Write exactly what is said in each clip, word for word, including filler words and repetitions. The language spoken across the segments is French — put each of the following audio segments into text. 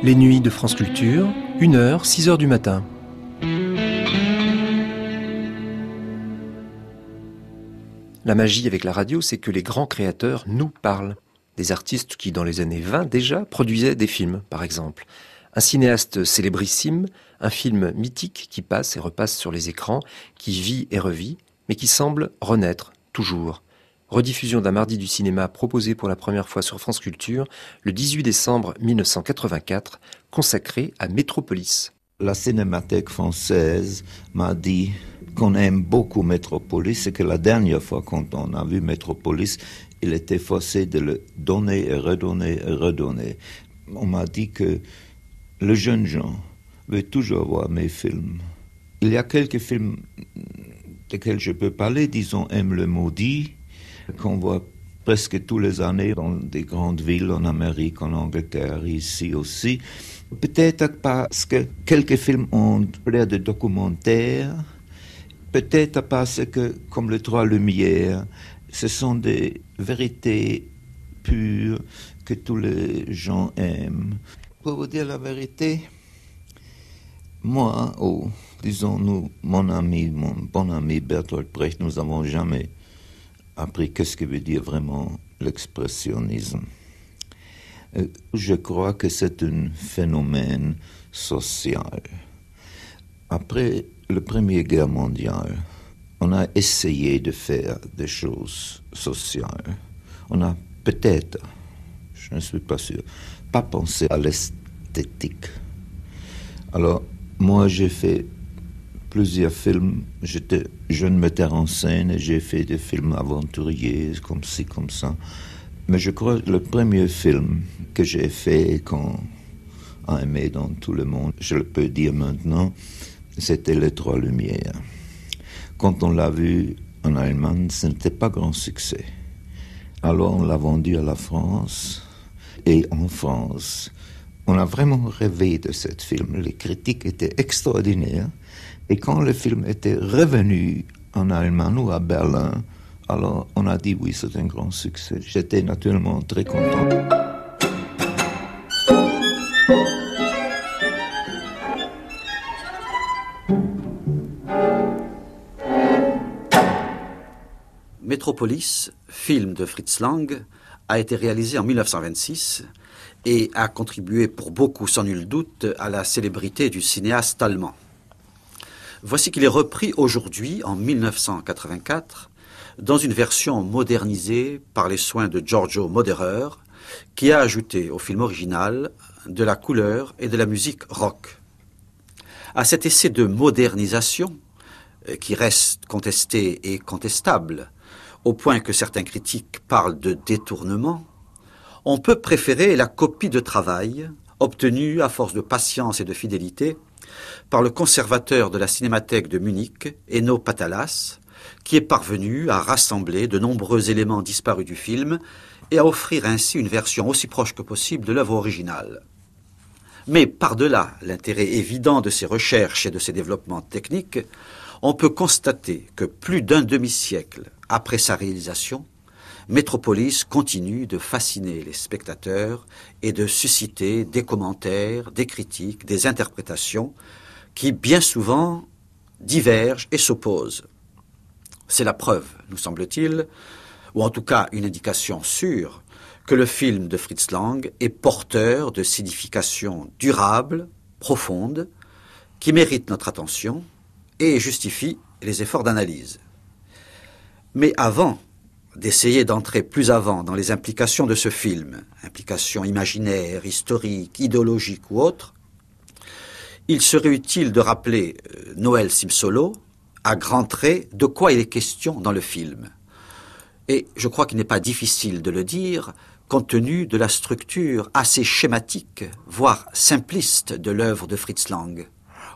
Les nuits de France Culture, une heure, six heures du matin. La magie avec la radio, c'est que les grands créateurs nous parlent. Des artistes qui, dans les années vingt déjà, produisaient des films, par exemple. Un cinéaste célébrissime, un film mythique qui passe et repasse sur les écrans, qui vit et revit, mais qui semble renaître, toujours. Rediffusion d'un mardi du cinéma proposé pour la première fois sur France Culture, le dix-huit décembre mille neuf cent quatre-vingt-quatre, consacré à Métropolis. La Cinémathèque française m'a dit qu'on aime beaucoup Métropolis et que la dernière fois quand on a vu Métropolis, il était forcé de le donner et redonner et redonner. On m'a dit que le jeune gens veut toujours voir mes films. Il y a quelques films desquels je peux parler, disons M. le Maudit, qu'on voit presque tous les années dans des grandes villes en Amérique, en Angleterre, ici aussi. Peut-être parce que quelques films ont l'air de documentaires, peut-être parce que, comme les Trois Lumières, ce sont des vérités pures que tous les gens aiment. Pour vous dire la vérité, moi, ou disons nous, mon ami, mon bon ami Bertolt Brecht, nous n'avons jamais appris qu'est-ce que veut dire vraiment l'expressionnisme. Je crois que c'est un phénomène social. Après la Première Guerre mondiale, on a essayé de faire des choses sociales. On a peut-être, je ne suis pas sûr, pas pensé à l'esthétique. Alors, moi, j'ai fait plusieurs films. J'étais jeune metteur en scène et j'ai fait des films aventuriers, comme ci, comme ça. Mais je crois que le premier film que j'ai fait, qu'on a aimé dans tout le monde, je le peux dire maintenant, c'était Les Trois Lumières. Quand on l'a vu en Allemagne, ce n'était pas grand succès. Alors on l'a vendu à la France, et en France, on a vraiment rêvé de ce film. Les critiques étaient extraordinaires, et quand le film était revenu en Allemagne ou à Berlin, alors on a dit oui, c'est un grand succès. J'étais naturellement très content. Métropolis, film de Fritz Lang, a été réalisé en mille neuf cent vingt-six et a contribué pour beaucoup, sans nul doute, à la célébrité du cinéaste allemand. Voici qu'il est repris aujourd'hui, en mille neuf cent quatre-vingt-quatre, dans une version modernisée par les soins de Giorgio Moroder, qui a ajouté au film original de la couleur et de la musique rock. À cet essai de modernisation, qui reste contesté et contestable, au point que certains critiques parlent de détournement, on peut préférer la copie de travail, obtenue à force de patience et de fidélité, par le conservateur de la Cinémathèque de Munich, Enno Patalas, qui est parvenu à rassembler de nombreux éléments disparus du film et à offrir ainsi une version aussi proche que possible de l'œuvre originale. Mais par-delà l'intérêt évident de ces recherches et de ces développements techniques, on peut constater que plus d'un demi-siècle après sa réalisation, Métropolis continue de fasciner les spectateurs et de susciter des commentaires, des critiques, des interprétations qui, bien souvent, divergent et s'opposent. C'est la preuve, nous semble-t-il, ou en tout cas une indication sûre, que le film de Fritz Lang est porteur de significations durables, profondes, qui méritent notre attention et justifient les efforts d'analyse. Mais avant d'essayer d'entrer plus avant dans les implications de ce film, implications imaginaires, historiques, idéologiques ou autres, il serait utile de rappeler euh, Noël Simsolo, à grands traits, de quoi il est question dans le film. Et je crois qu'il n'est pas difficile de le dire, compte tenu de la structure assez schématique, voire simpliste de l'œuvre de Fritz Lang.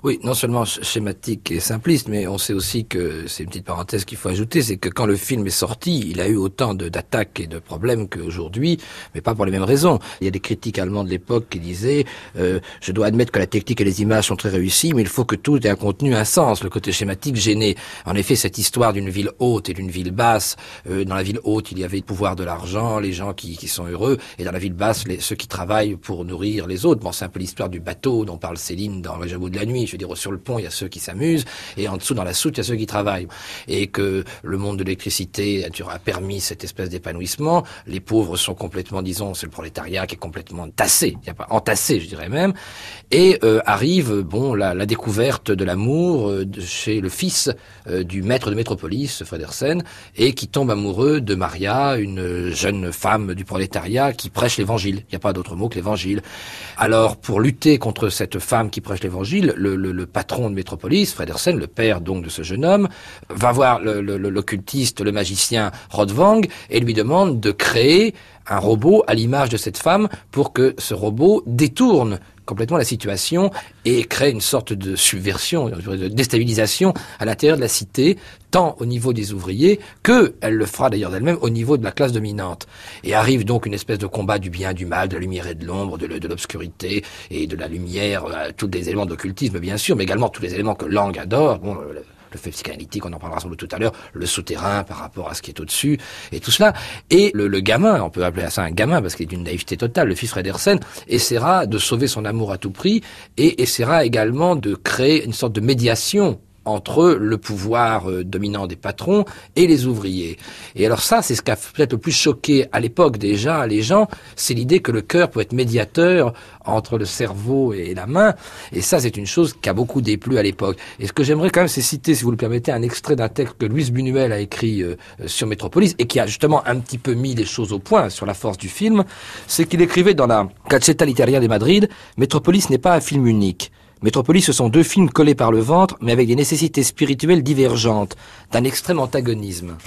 Oui, non seulement schématique et simpliste, mais on sait aussi que, c'est une petite parenthèse qu'il faut ajouter, c'est que quand le film est sorti, il a eu autant de, d'attaques et de problèmes qu'aujourd'hui, mais pas pour les mêmes raisons. Il y a des critiques allemands de l'époque qui disaient euh, « Je dois admettre que la technique et les images sont très réussies, mais il faut que tout ait un contenu, un sens. » Le côté schématique gênait. En effet, cette histoire d'une ville haute et d'une ville basse, euh, dans la ville haute, il y avait le pouvoir de l'argent, les gens qui, qui sont heureux, et dans la ville basse, les, ceux qui travaillent pour nourrir les autres. Bon, c'est un peu l'histoire du bateau dont parle Céline dans Le Jabot de la nuit. Je veux dire, sur le pont, il y a ceux qui s'amusent, et en dessous, dans la soute, il y a ceux qui travaillent. Et que le monde de l'électricité a permis cette espèce d'épanouissement. Les pauvres sont complètement, disons, c'est le prolétariat qui est complètement tassé, il n'y a pas entassé, je dirais même. Et euh, arrive, bon, la, la découverte de l'amour euh, de, chez le fils euh, du maître de Métropolis, Fredersen, et qui tombe amoureux de Maria, une jeune femme du prolétariat qui prêche l'évangile. Il n'y a pas d'autre mot que l'évangile. Alors, pour lutter contre cette femme qui prêche l'évangile, le, le, le patron de Métropolis, Fredersen, le père donc de ce jeune homme, va voir le, le, l'occultiste, le magicien Rodvang, et lui demande de créer un robot à l'image de cette femme pour que ce robot détourne complètement la situation et crée une sorte de subversion, de déstabilisation à l'intérieur de la cité, tant au niveau des ouvriers que, elle le fera d'ailleurs d'elle-même, au niveau de la classe dominante. Et arrive donc une espèce de combat du bien, du mal, de la lumière et de l'ombre, de, de l'obscurité et de la lumière, euh, tous les éléments d'occultisme bien sûr, mais également tous les éléments que Lang adore, bon, le, le fait psychanalytique, on en parlera sans doute tout à l'heure, le souterrain par rapport à ce qui est au-dessus, et tout cela. Et le, le gamin, on peut appeler ça un gamin parce qu'il est d'une naïveté totale, le fils Fredersen, essaiera de sauver son amour à tout prix et essaiera également de créer une sorte de médiation entre le pouvoir euh, dominant des patrons et les ouvriers. Et alors ça, c'est ce qui a peut-être le plus choqué à l'époque déjà les gens, c'est l'idée que le cœur peut être médiateur entre le cerveau et la main, et ça c'est une chose qui a beaucoup déplu à l'époque. Et ce que j'aimerais quand même, c'est citer, si vous le permettez, un extrait d'un texte que Luis Buñuel a écrit euh, sur Métropolis, et qui a justement un petit peu mis les choses au point sur la force du film, c'est qu'il écrivait dans la Gaceta Literaria de Madrid, « Métropolis n'est pas un film unique. Métropolis, ce sont deux films collés par le ventre, mais avec des nécessités spirituelles divergentes, d'un extrême antagonisme.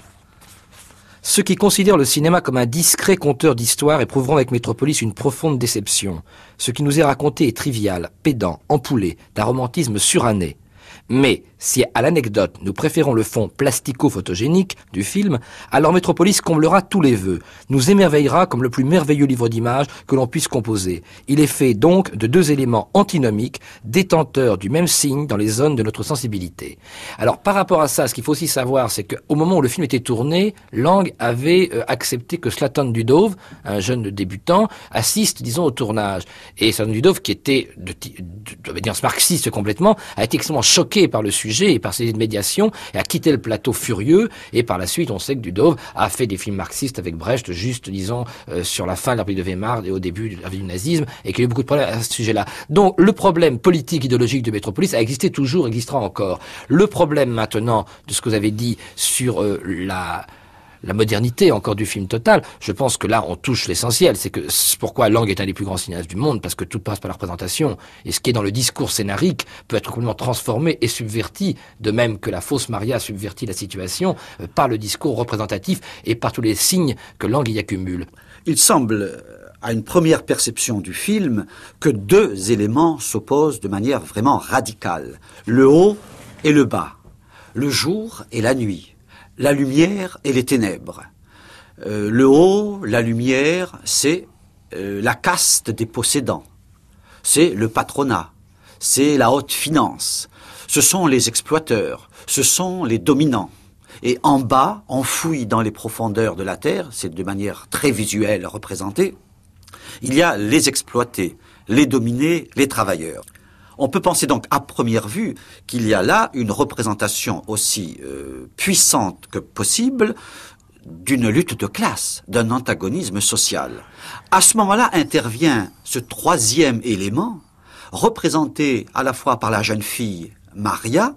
Ceux qui considèrent le cinéma comme un discret conteur d'histoire éprouveront avec Métropolis une profonde déception. Ce qui nous est raconté est trivial, pédant, ampoulé, d'un romantisme suranné. Mais si à l'anecdote nous préférons le fond plastico-photogénique du film, alors Métropolis comblera tous les vœux, nous émerveillera comme le plus merveilleux livre d'images que l'on puisse composer. Il est fait donc de deux éléments antinomiques, détenteurs du même signe dans les zones de notre sensibilité. Alors par rapport à ça, ce qu'il faut aussi savoir, c'est qu'au moment où le film était tourné, Lang avait euh, accepté que Zlatan Dudov, un jeune débutant, assiste, disons, au tournage. Et Zlatan Dudov, qui était, de, de, de, de dire marxiste complètement, a été extrêmement choqué par le sujet et par ses idées de médiation, et a quitté le plateau furieux, et par la suite, on sait que Dudov a fait des films marxistes avec Brecht, juste, disons, euh, sur la fin de la République de Weimar et au début de la vie du nazisme, et qu'il y a eu beaucoup de problèmes à ce sujet-là. Donc, le problème politique, idéologique de Métropolis a existé toujours, existera encore. Le problème maintenant, de ce que vous avez dit sur euh, la... la modernité encore du film Total, je pense que là on touche l'essentiel, c'est que c'est pourquoi Lang est un des plus grands cinéastes du monde, parce que tout passe par la représentation, et ce qui est dans le discours scénarique peut être complètement transformé et subverti, de même que la fausse Maria a subverti la situation, euh, par le discours représentatif et par tous les signes que Lang y accumule. Il semble, à une première perception du film, que deux éléments s'opposent de manière vraiment radicale, le haut et le bas, le jour et la nuit, la lumière et les ténèbres. Euh, le haut, la lumière, c'est euh, la caste des possédants. C'est le patronat. C'est la haute finance. Ce sont les exploiteurs. Ce sont les dominants. Et en bas, enfoui dans les profondeurs de la terre, c'est de manière très visuelle représentée, il y a les exploités, les dominés, les travailleurs. On peut penser donc à première vue qu'il y a là une représentation aussi euh, puissante que possible d'une lutte de classe, d'un antagonisme social. À ce moment-là intervient ce troisième élément, représenté à la fois par la jeune fille Maria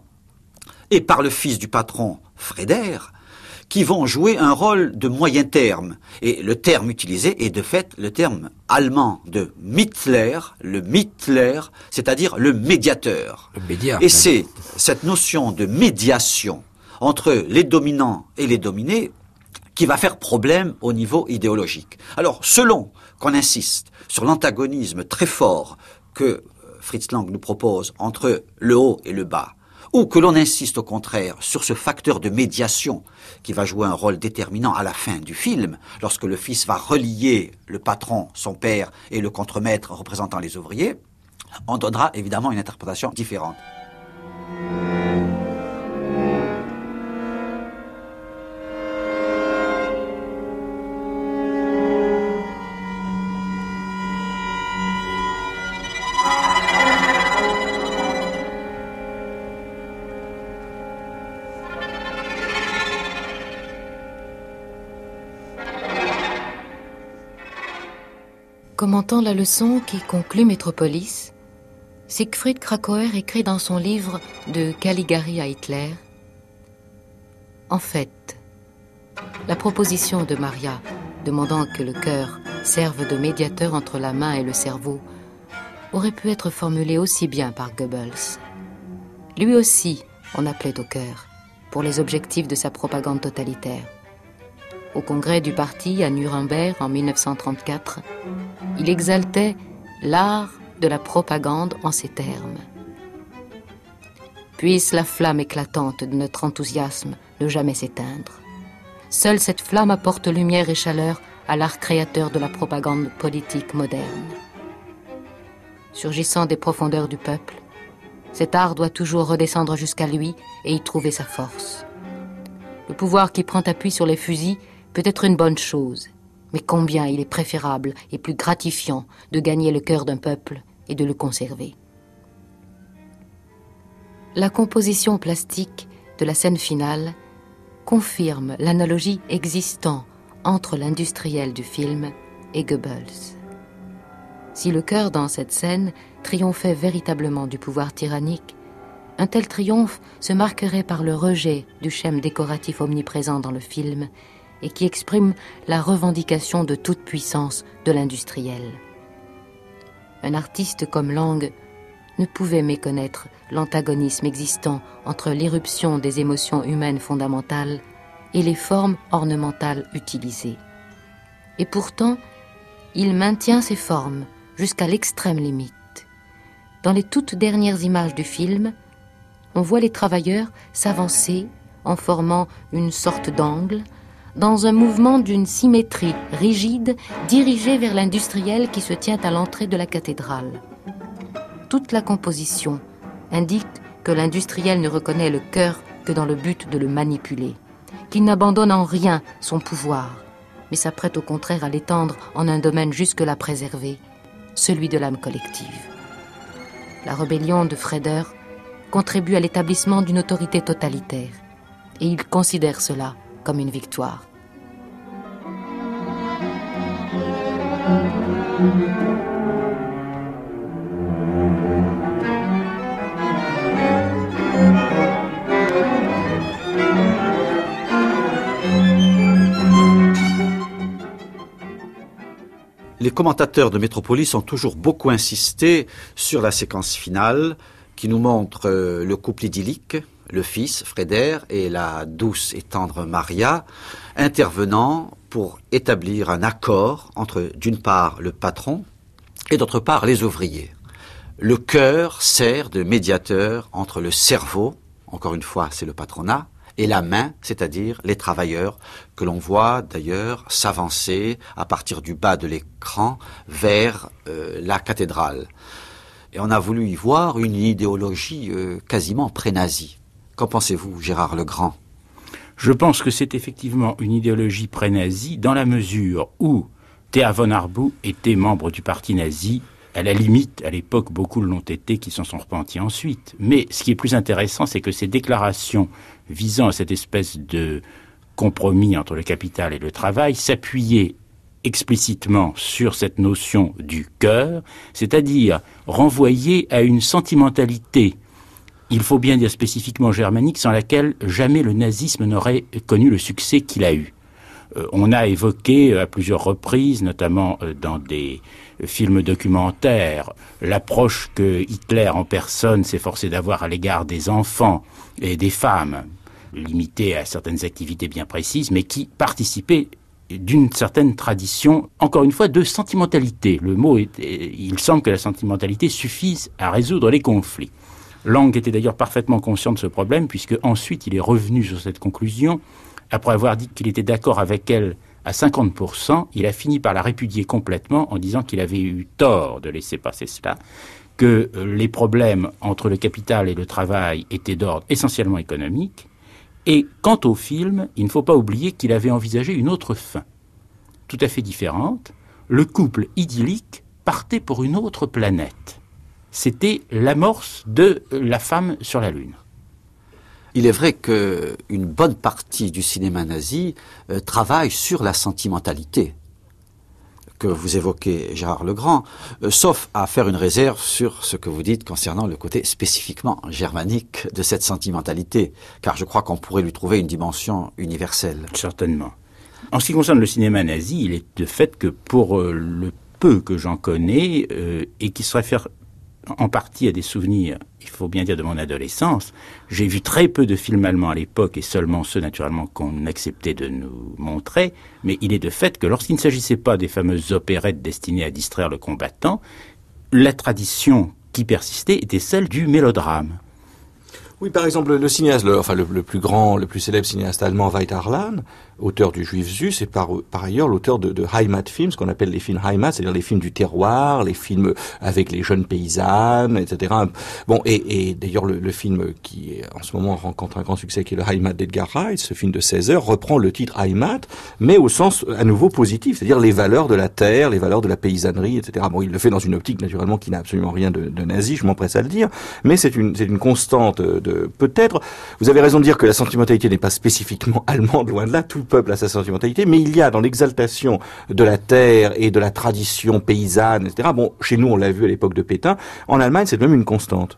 et par le fils du patron Freder, qui vont jouer un rôle de moyen terme. Et le terme utilisé est de fait le terme allemand de Mittler, le Mittler, c'est-à-dire le médiateur. Le média, et c'est cette notion de médiation entre les dominants et les dominés qui va faire problème au niveau idéologique. Alors, selon qu'on insiste sur l'antagonisme très fort que Fritz Lang nous propose entre le haut et le bas, ou que l'on insiste au contraire sur ce facteur de médiation qui va jouer un rôle déterminant à la fin du film, lorsque le fils va relier le patron, son père, et le contremaître représentant les ouvriers, on donnera évidemment une interprétation différente. Commentant la leçon qui conclut Métropolis, Siegfried Kracauer écrit dans son livre « De Caligari à Hitler » En fait, la proposition de Maria demandant que le cœur serve de médiateur entre la main et le cerveau aurait pu être formulée aussi bien par Goebbels. Lui aussi, on appelait au cœur pour les objectifs de sa propagande totalitaire. Au congrès du parti à Nuremberg en mille neuf cent trente-quatre, il exaltait l'art de la propagande en ces termes. Puisse la flamme éclatante de notre enthousiasme ne jamais s'éteindre. Seule cette flamme apporte lumière et chaleur à l'art créateur de la propagande politique moderne. Surgissant des profondeurs du peuple, cet art doit toujours redescendre jusqu'à lui et y trouver sa force. Le pouvoir qui prend appui sur les fusils peut être une bonne chose, mais combien il est préférable et plus gratifiant de gagner le cœur d'un peuple et de le conserver. La composition plastique de la scène finale confirme l'analogie existant entre l'industriel du film et Goebbels. Si le cœur dans cette scène triomphait véritablement du pouvoir tyrannique, un tel triomphe se marquerait par le rejet du schème décoratif omniprésent dans le film et qui exprime la revendication de toute puissance de l'industriel. Un artiste comme Lang ne pouvait méconnaître l'antagonisme existant entre l'irruption des émotions humaines fondamentales et les formes ornementales utilisées. Et pourtant, il maintient ces formes jusqu'à l'extrême limite. Dans les toutes dernières images du film, on voit les travailleurs s'avancer en formant une sorte d'angle, dans un mouvement d'une symétrie rigide dirigée vers l'industriel qui se tient à l'entrée de la cathédrale. Toute la composition indique que l'industriel ne reconnaît le cœur que dans le but de le manipuler, qu'il n'abandonne en rien son pouvoir, mais s'apprête au contraire à l'étendre en un domaine jusque-là préservé, celui de l'âme collective. La rébellion de Freder contribue à l'établissement d'une autorité totalitaire, et il considère cela comme une victoire. Les commentateurs de Métropolis ont toujours beaucoup insisté sur la séquence finale qui nous montre le couple idyllique, le fils, Freder, et la douce et tendre Maria, intervenant pour établir un accord entre, d'une part, le patron et d'autre part, les ouvriers. Le cœur sert de médiateur entre le cerveau, encore une fois, c'est le patronat, et la main, c'est-à-dire les travailleurs, que l'on voit d'ailleurs s'avancer à partir du bas de l'écran vers euh, la cathédrale. Et on a voulu y voir une idéologie euh, quasiment pré-nazie. Qu'en pensez-vous, Gérard Legrand ? Je pense que c'est effectivement une idéologie pré-nazie dans la mesure où Thea von Harbou était membre du parti nazi. À la limite, à l'époque, beaucoup l'ont été qui s'en sont repentis ensuite. Mais ce qui est plus intéressant, c'est que ces déclarations visant à cette espèce de compromis entre le capital et le travail s'appuyaient explicitement sur cette notion du cœur, c'est-à-dire renvoyer à une sentimentalité, il faut bien dire spécifiquement germanique, sans laquelle jamais le nazisme n'aurait connu le succès qu'il a eu. Euh, on a évoqué à plusieurs reprises, notamment euh, dans des films documentaires, l'approche que Hitler en personne s'efforçait d'avoir à l'égard des enfants et des femmes, limitée à certaines activités bien précises, mais qui participait d'une certaine tradition, encore une fois, de sentimentalité. Le mot est, il semble que la sentimentalité suffise à résoudre les conflits. Lang était d'ailleurs parfaitement conscient de ce problème, puisque ensuite il est revenu sur cette conclusion. Après avoir dit qu'il était d'accord avec elle à cinquante pour cent, il a fini par la répudier complètement en disant qu'il avait eu tort de laisser passer cela, que les problèmes entre le capital et le travail étaient d'ordre essentiellement économique. Et quant au film, il ne faut pas oublier qu'il avait envisagé une autre fin, tout à fait différente. Le couple idyllique partait pour une autre planète. C'était l'amorce de la femme sur la Lune. Il est vrai qu'une bonne partie du cinéma nazi euh, travaille sur la sentimentalité que vous évoquez, Gérard Legrand, euh, sauf à faire une réserve sur ce que vous dites concernant le côté spécifiquement germanique de cette sentimentalité, car je crois qu'on pourrait lui trouver une dimension universelle. Certainement. En ce qui concerne le cinéma nazi, il est de fait que pour euh, le peu que j'en connais, euh, et qui se réfère en partie à des souvenirs, il faut bien dire, de mon adolescence, j'ai vu très peu de films allemands à l'époque, et seulement ceux naturellement qu'on acceptait de nous montrer, mais il est de fait que lorsqu'il ne s'agissait pas des fameuses opérettes destinées à distraire le combattant, la tradition qui persistait était celle du mélodrame. Oui, par exemple, le cinéaste, le, enfin le, le plus grand, le plus célèbre cinéaste allemand, Veit Harlan, auteur du Juif Zus, et par, par ailleurs l'auteur de, de Heimatfilms, ce qu'on appelle les films Heimat, c'est-à-dire les films du terroir, les films avec les jeunes paysannes, et cetera. Bon, et, et d'ailleurs le, le film qui en ce moment rencontre un grand succès, qui est le Heimat d'Edgar Reitz, ce film de seize heures, reprend le titre Heimat, mais au sens à nouveau positif, c'est-à-dire les valeurs de la terre, les valeurs de la paysannerie, et cetera. Bon, il le fait dans une optique naturellement qui n'a absolument rien de, de nazi, je m'empresse à le dire, mais c'est une, c'est une constante de peut-être, vous avez raison de dire que la sentimentalité n'est pas spécifiquement allemande, loin de là, tout le peuple a sa sentimentalité, mais il y a dans l'exaltation de la terre et de la tradition paysanne, et cetera. Bon, chez nous, on l'a vu à l'époque de Pétain, en Allemagne, c'est même une constante.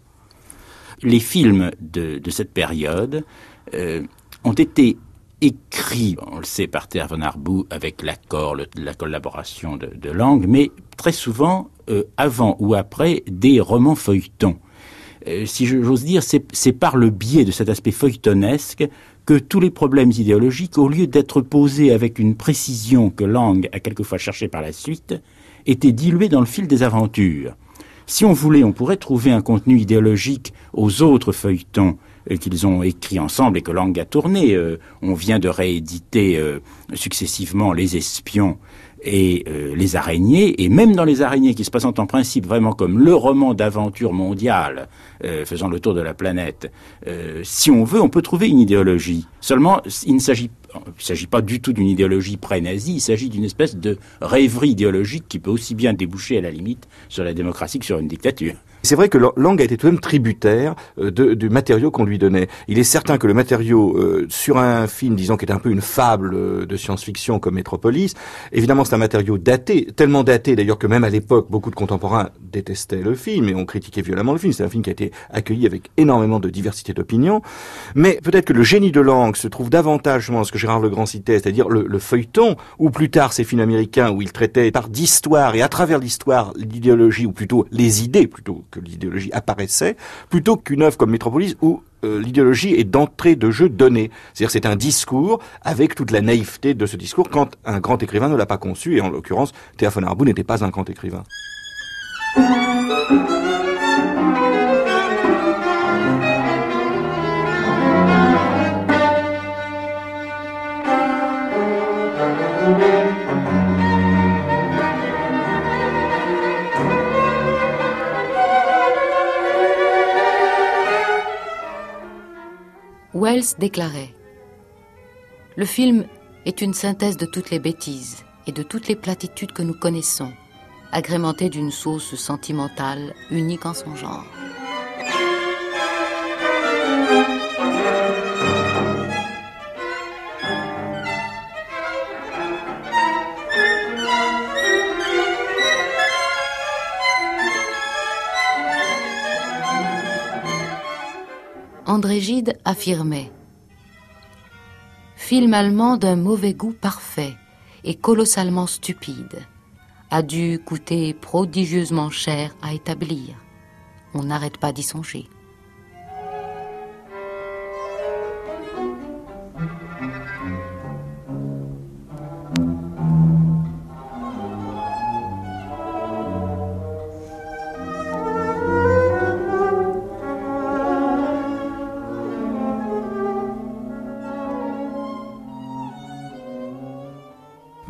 Les films de, de cette période euh, ont été écrits, on le sait, par Théa von Harbou, avec l'accord, le, la collaboration de, de Lang, mais très souvent, euh, avant ou après, des romans feuilletons. Euh, si j'ose dire, c'est, c'est par le biais de cet aspect feuilletonesque que tous les problèmes idéologiques, au lieu d'être posés avec une précision que Lang a quelquefois cherchée par la suite, étaient dilués dans le fil des aventures. Si on voulait, on pourrait trouver un contenu idéologique aux autres feuilletons euh, qu'ils ont écrits ensemble et que Lang a tourné. Euh, on vient de rééditer euh, successivement Les Espions et euh, Les Araignées, et même dans Les Araignées, qui se présentent en principe vraiment comme le roman d'aventure mondiale euh, faisant le tour de la planète, euh, si on veut, on peut trouver une idéologie. Seulement, il ne s'agit, il s'agit pas du tout d'une idéologie pré-nazie, il s'agit d'une espèce de rêverie idéologique qui peut aussi bien déboucher à la limite sur la démocratie que sur une dictature. C'est vrai que Lang a été tout de même tributaire euh, de, du matériau qu'on lui donnait. Il est certain que le matériau euh, sur un film, disons, qui était un peu une fable euh, de science-fiction comme Metropolis, évidemment c'est un matériau daté, tellement daté d'ailleurs que même à l'époque, beaucoup de contemporains détestaient le film et ont critiqué violemment le film. C'est un film qui a été accueilli avec énormément de diversité d'opinions. Mais peut-être que le génie de Lang se trouve davantage dans ce que Gérard Legrand citait, c'est-à-dire le, le feuilleton, ou plus tard ces films américains où il traitait par d'histoire et à travers l'histoire l'idéologie, ou plutôt les idées, plutôt que l'idéologie apparaissait, plutôt qu'une œuvre comme Metropolis où euh, l'idéologie est d'entrée de jeu donnée. C'est-à-dire c'est un discours avec toute la naïveté de ce discours quand un grand écrivain ne l'a pas conçu, et en l'occurrence, Théa von Harbou n'était pas un grand écrivain. Wells déclarait « Le film est une synthèse de toutes les bêtises et de toutes les platitudes que nous connaissons, agrémentée d'une sauce sentimentale unique en son genre. » André Gide affirmait « Film allemand d'un mauvais goût parfait et colossalement stupide, a dû coûter prodigieusement cher à établir. On n'arrête pas d'y songer. »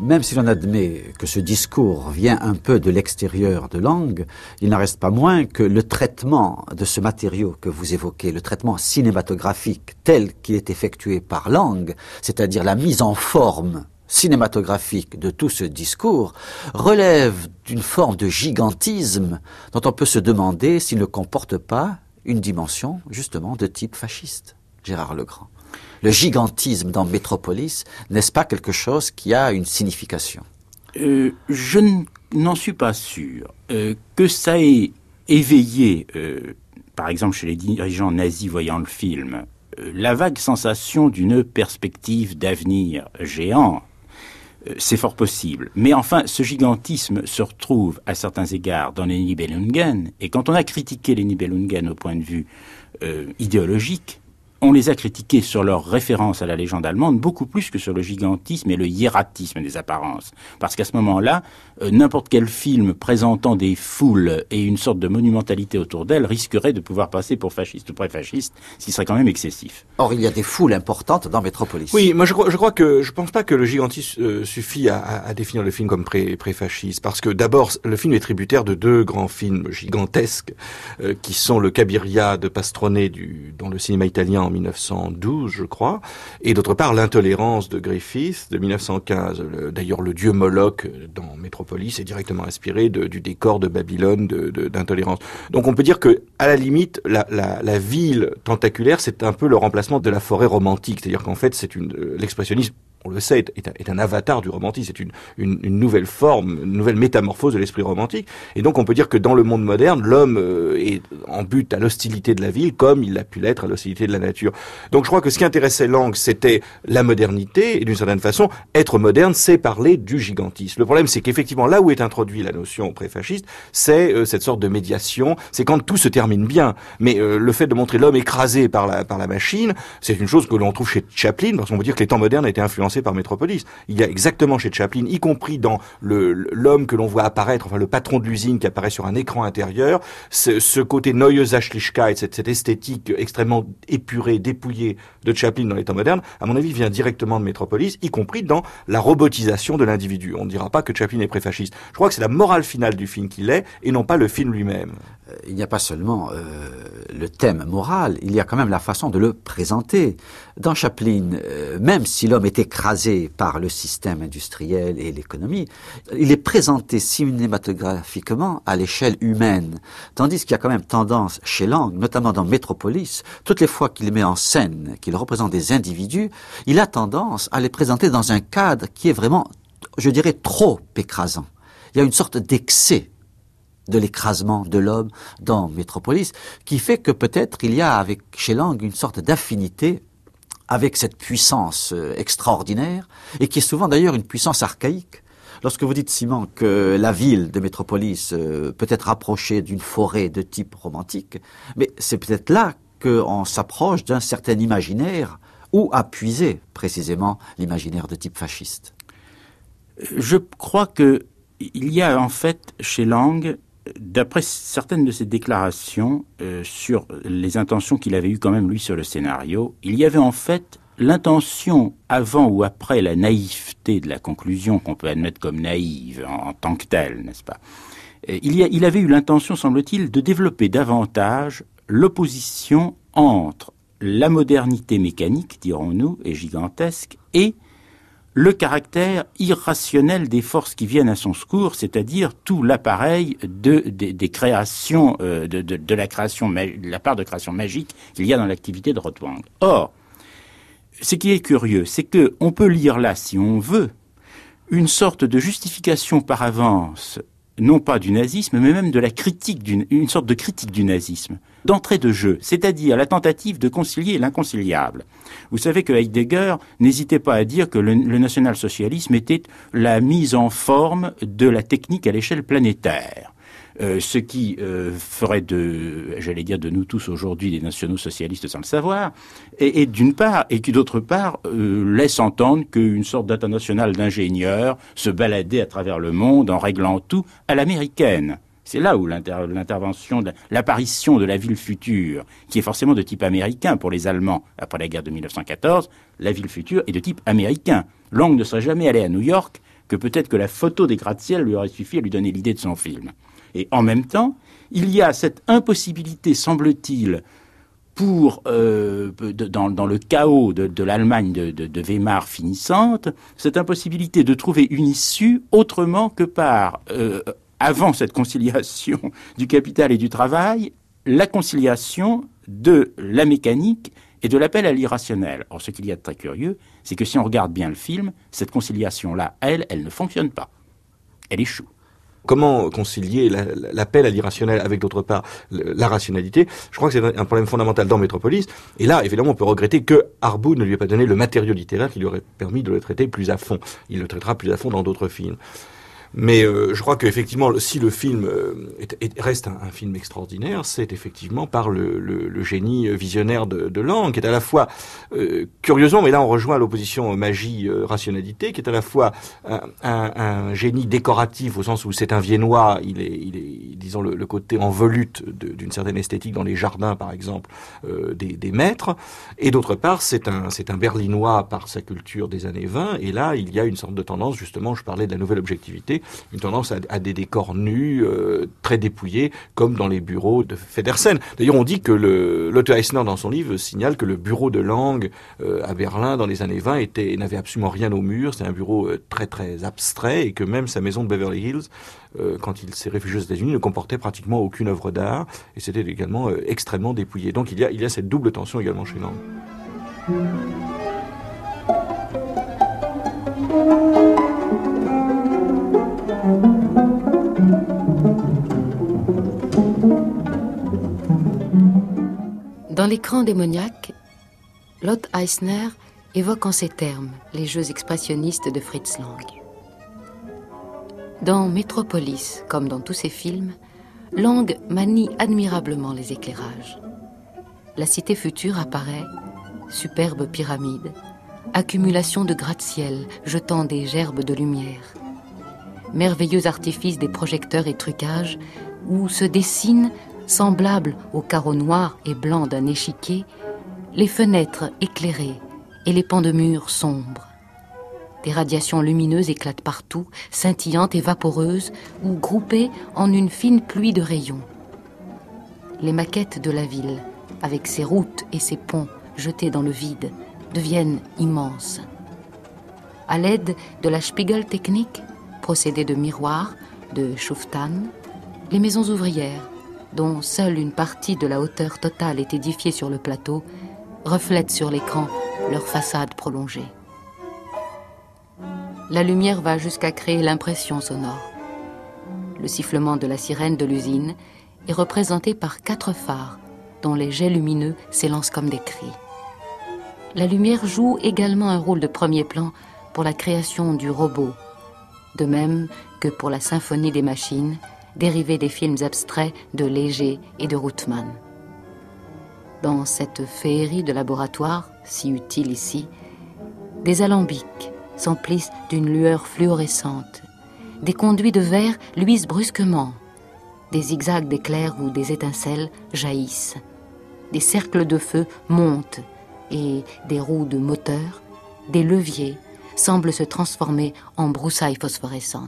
Même si l'on admet que ce discours vient un peu de l'extérieur de Lang, il n'en reste pas moins que le traitement de ce matériau que vous évoquez, le traitement cinématographique tel qu'il est effectué par Lang, c'est-à-dire la mise en forme cinématographique de tout ce discours, relève d'une forme de gigantisme dont on peut se demander s'il ne comporte pas une dimension justement de type fasciste. Gérard Legrand. Le gigantisme dans Métropolis, n'est-ce pas quelque chose qui a une signification? euh, Je n'en suis pas sûr. Euh, que ça ait éveillé, euh, par exemple chez les dirigeants nazis voyant le film, euh, la vague sensation d'une perspective d'avenir géant, euh, c'est fort possible. Mais enfin, ce gigantisme se retrouve à certains égards dans les Nibelungen, et quand on a critiqué les Nibelungen au point de vue euh, idéologique, on les a critiqués sur leur référence à la légende allemande beaucoup plus que sur le gigantisme et le hiératisme des apparences. Parce qu'à ce moment-là, euh, n'importe quel film présentant des foules et une sorte de monumentalité autour d'elles risquerait de pouvoir passer pour fasciste ou pré-fasciste, ce qui serait quand même excessif. Or, il y a des foules importantes dans Métropolis. Oui, moi je crois, je crois que je pense pas que le gigantisme euh, suffit à, à, à définir le film comme pré, pré-fasciste, parce que d'abord le film est tributaire de deux grands films gigantesques euh, qui sont le Cabiria de Pastrone du, dans le cinéma italien en mille neuf cent douze, je crois, et d'autre part l'intolérance de Griffith de mille neuf cent quinze. Le, d'ailleurs, le dieu Moloch dans Métropolis est directement inspiré de, du décor de Babylone de, de, d'intolérance. Donc on peut dire que, à la limite, la, la, la ville tentaculaire, c'est un peu le remplacement de la forêt romantique. C'est-à-dire qu'en fait, c'est une l'expressionnisme, on le sait, est un, est un avatar du romantisme, c'est une, une, une nouvelle forme, une nouvelle métamorphose de l'esprit romantique. Et donc on peut dire que dans le monde moderne, l'homme euh, est en but à l'hostilité de la ville comme il a pu l'être à l'hostilité de la nature. Donc je crois que ce qui intéressait Lang, c'était la modernité, et d'une certaine façon, être moderne, c'est parler du gigantisme. Le problème, c'est qu'effectivement, là où est introduite la notion pré-fasciste, c'est euh, cette sorte de médiation, c'est quand tout se termine bien. Mais euh, le fait de montrer l'homme écrasé par la, par la machine, c'est une chose que l'on trouve chez Chaplin, parce qu'on peut dire que les temps modernes étaient influencés par Métropolis. Il y a exactement chez Chaplin, y compris dans le, l'homme que l'on voit apparaître, enfin le patron de l'usine qui apparaît sur un écran intérieur, ce, ce côté Neue Sachlichkeit, cette, cette esthétique extrêmement épurée, dépouillée de Chaplin dans les temps modernes, à mon avis, vient directement de Métropolis, y compris dans la robotisation de l'individu. On ne dira pas que Chaplin est pré-fasciste. Je crois que c'est la morale finale du film qui l'est, et non pas le film lui-même. Il n'y a pas seulement euh, le thème moral, il y a quand même la façon de le présenter. Dans Chaplin, euh, même si l'homme est écrasé par le système industriel et l'économie, il est présenté cinématographiquement à l'échelle humaine. Tandis qu'il y a quand même tendance chez Lang, notamment dans Métropolis, toutes les fois qu'il met en scène, qu'il représente des individus, il a tendance à les présenter dans un cadre qui est vraiment, je dirais, trop écrasant. Il y a une sorte d'excès de l'écrasement de l'homme dans Métropolis, qui fait que peut-être il y a avec chez Lang une sorte d'affinité avec cette puissance extraordinaire, et qui est souvent d'ailleurs une puissance archaïque. Lorsque vous dites, Simon, que la ville de Métropolis euh, peut être rapprochée d'une forêt de type romantique, mais c'est peut-être là qu'on s'approche d'un certain imaginaire, où a puisé précisément l'imaginaire de type fasciste. Je crois que il y a en fait chez Lang, d'après certaines de ses déclarations euh, sur les intentions qu'il avait eues quand même lui sur le scénario, il y avait en fait l'intention, avant ou après la naïveté de la conclusion qu'on peut admettre comme naïve en, en tant que telle, n'est-ce pas? Il, y a, il avait eu l'intention, semble-t-il, de développer davantage l'opposition entre la modernité mécanique, dirons-nous, et gigantesque, et le caractère irrationnel des forces qui viennent à son secours, c'est-à-dire tout l'appareil de, de, des créations, euh, de, de, de la création, de la part de création magique qu'il y a dans l'activité de Rotwang. Or, ce qui est curieux, c'est que on peut lire là, si on veut, une sorte de justification par avance, non pas du nazisme, mais même de la critique, d'une, une sorte de critique du nazisme, d'entrée de jeu, c'est-à-dire la tentative de concilier l'inconciliable. Vous savez que Heidegger n'hésitait pas à dire que le, le national-socialisme était la mise en forme de la technique à l'échelle planétaire. Euh, ce qui euh, ferait de, j'allais dire, de nous tous aujourd'hui des nationaux socialistes sans le savoir, et, et d'une part, et qui d'autre part euh, laisse entendre qu'une sorte d'international d'ingénieurs se baladait à travers le monde en réglant tout à l'américaine. C'est là où l'inter- l'intervention, de, l'apparition de la ville future, qui est forcément de type américain pour les Allemands après la guerre de mille neuf cent quatorze, la ville future est de type américain. Lang ne serait jamais allé à New York, que peut-être que la photo des gratte-ciel lui aurait suffi à lui donner l'idée de son film. Et en même temps, il y a cette impossibilité, semble-t-il, pour, euh, de, dans, dans le chaos de, de l'Allemagne de, de, de Weimar finissante, cette impossibilité de trouver une issue autrement que par, euh, avant cette conciliation du capital et du travail, la conciliation de la mécanique et de l'appel à l'irrationnel. Or, ce qu'il y a de très curieux, c'est que si on regarde bien le film, cette conciliation-là, elle, elle ne fonctionne pas. Elle échoue. Comment concilier la, l'appel à l'irrationnel avec, d'autre part, la rationalité? Je crois que c'est un problème fondamental dans Métropolis. Et là, évidemment, on peut regretter que Harbour ne lui ait pas donné le matériau littéraire qui lui aurait permis de le traiter plus à fond. Il le traitera plus à fond dans d'autres films. Mais euh, je crois qu'effectivement, si le film euh, est, est, reste un, un film extraordinaire, c'est effectivement par le, le, le génie visionnaire de, de Lang, qui est à la fois, euh, curieusement, mais là on rejoint l'opposition magie-rationalité, qui est à la fois un, un, un génie décoratif, au sens où c'est un Viennois, il est, il est disons, le, le côté en volute de, d'une certaine esthétique dans les jardins, par exemple, euh, des, des maîtres, et d'autre part, c'est un, c'est un Berlinois par sa culture des années vingt, et là, il y a une sorte de tendance, justement, je parlais de la nouvelle objectivité, une tendance à, à des décors nus, euh, très dépouillés, comme dans les bureaux de Feddersen. D'ailleurs, on dit que le, Lotte Eisner, dans son livre, signale que le bureau de Lang euh, à Berlin, dans les années vingt, était, n'avait absolument rien au mur. C'était un bureau euh, très, très abstrait, et que même sa maison de Beverly Hills, euh, quand il s'est réfugié aux États-Unis, ne comportait pratiquement aucune œuvre d'art, et c'était également euh, extrêmement dépouillé. Donc il y a, il y a cette double tension également chez Lang. Dans L'écran démoniaque, Lotte Eisner évoque en ces termes les jeux expressionnistes de Fritz Lang. Dans Métropolis, comme dans tous ses films, Lang manie admirablement les éclairages. La cité future apparaît, superbe pyramide, accumulation de gratte-ciel jetant des gerbes de lumière, merveilleux artifice des projecteurs et trucages où se dessinent, semblables aux carreaux noirs et blancs d'un échiquier, les fenêtres éclairées et les pans de murs sombres. Des radiations lumineuses éclatent partout, scintillantes et vaporeuses, ou groupées en une fine pluie de rayons. Les maquettes de la ville, avec ses routes et ses ponts jetés dans le vide, deviennent immenses. À l'aide de la Spiegeltechnik, procédé de miroir, de Schuftan, les maisons ouvrières, dont seule une partie de la hauteur totale est édifiée sur le plateau, reflètent sur l'écran leur façade prolongée. La lumière va jusqu'à créer l'impression sonore. Le sifflement de la sirène de l'usine est représenté par quatre phares, dont les jets lumineux s'élancent comme des cris. La lumière joue également un rôle de premier plan pour la création du robot, de même que pour la symphonie des machines, dérivée des films abstraits de Léger et de Ruttmann. Dans cette féerie de laboratoire, si utile ici, des alambics s'emplissent d'une lueur fluorescente, des conduits de verre luisent brusquement, des zigzags d'éclairs ou des étincelles jaillissent, des cercles de feu montent et des roues de moteur, des leviers semblent se transformer en broussailles phosphorescentes.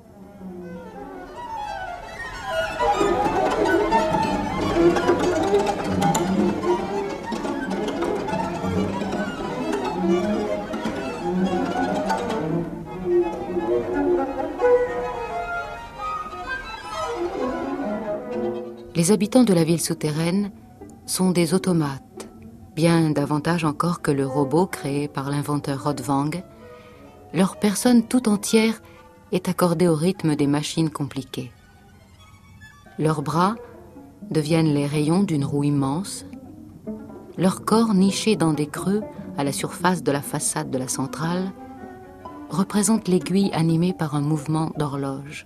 Les habitants de la ville souterraine sont des automates, bien davantage encore que le robot créé par l'inventeur Rodvang. Leur personne tout entière est accordée au rythme des machines compliquées. Leurs bras deviennent les rayons d'une roue immense, leur corps niché dans des creux à la surface de la façade de la centrale représente l'aiguille animée par un mouvement d'horloge.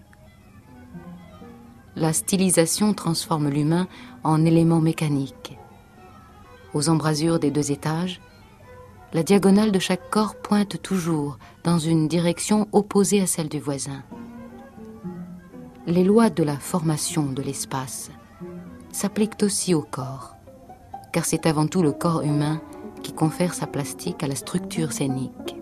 La stylisation transforme l'humain en élément mécanique. Aux embrasures des deux étages, la diagonale de chaque corps pointe toujours dans une direction opposée à celle du voisin. les lois de la formation de l'espace s'appliquent aussi au corps, car c'est avant tout le corps humain qui confère sa plastique à la structure scénique.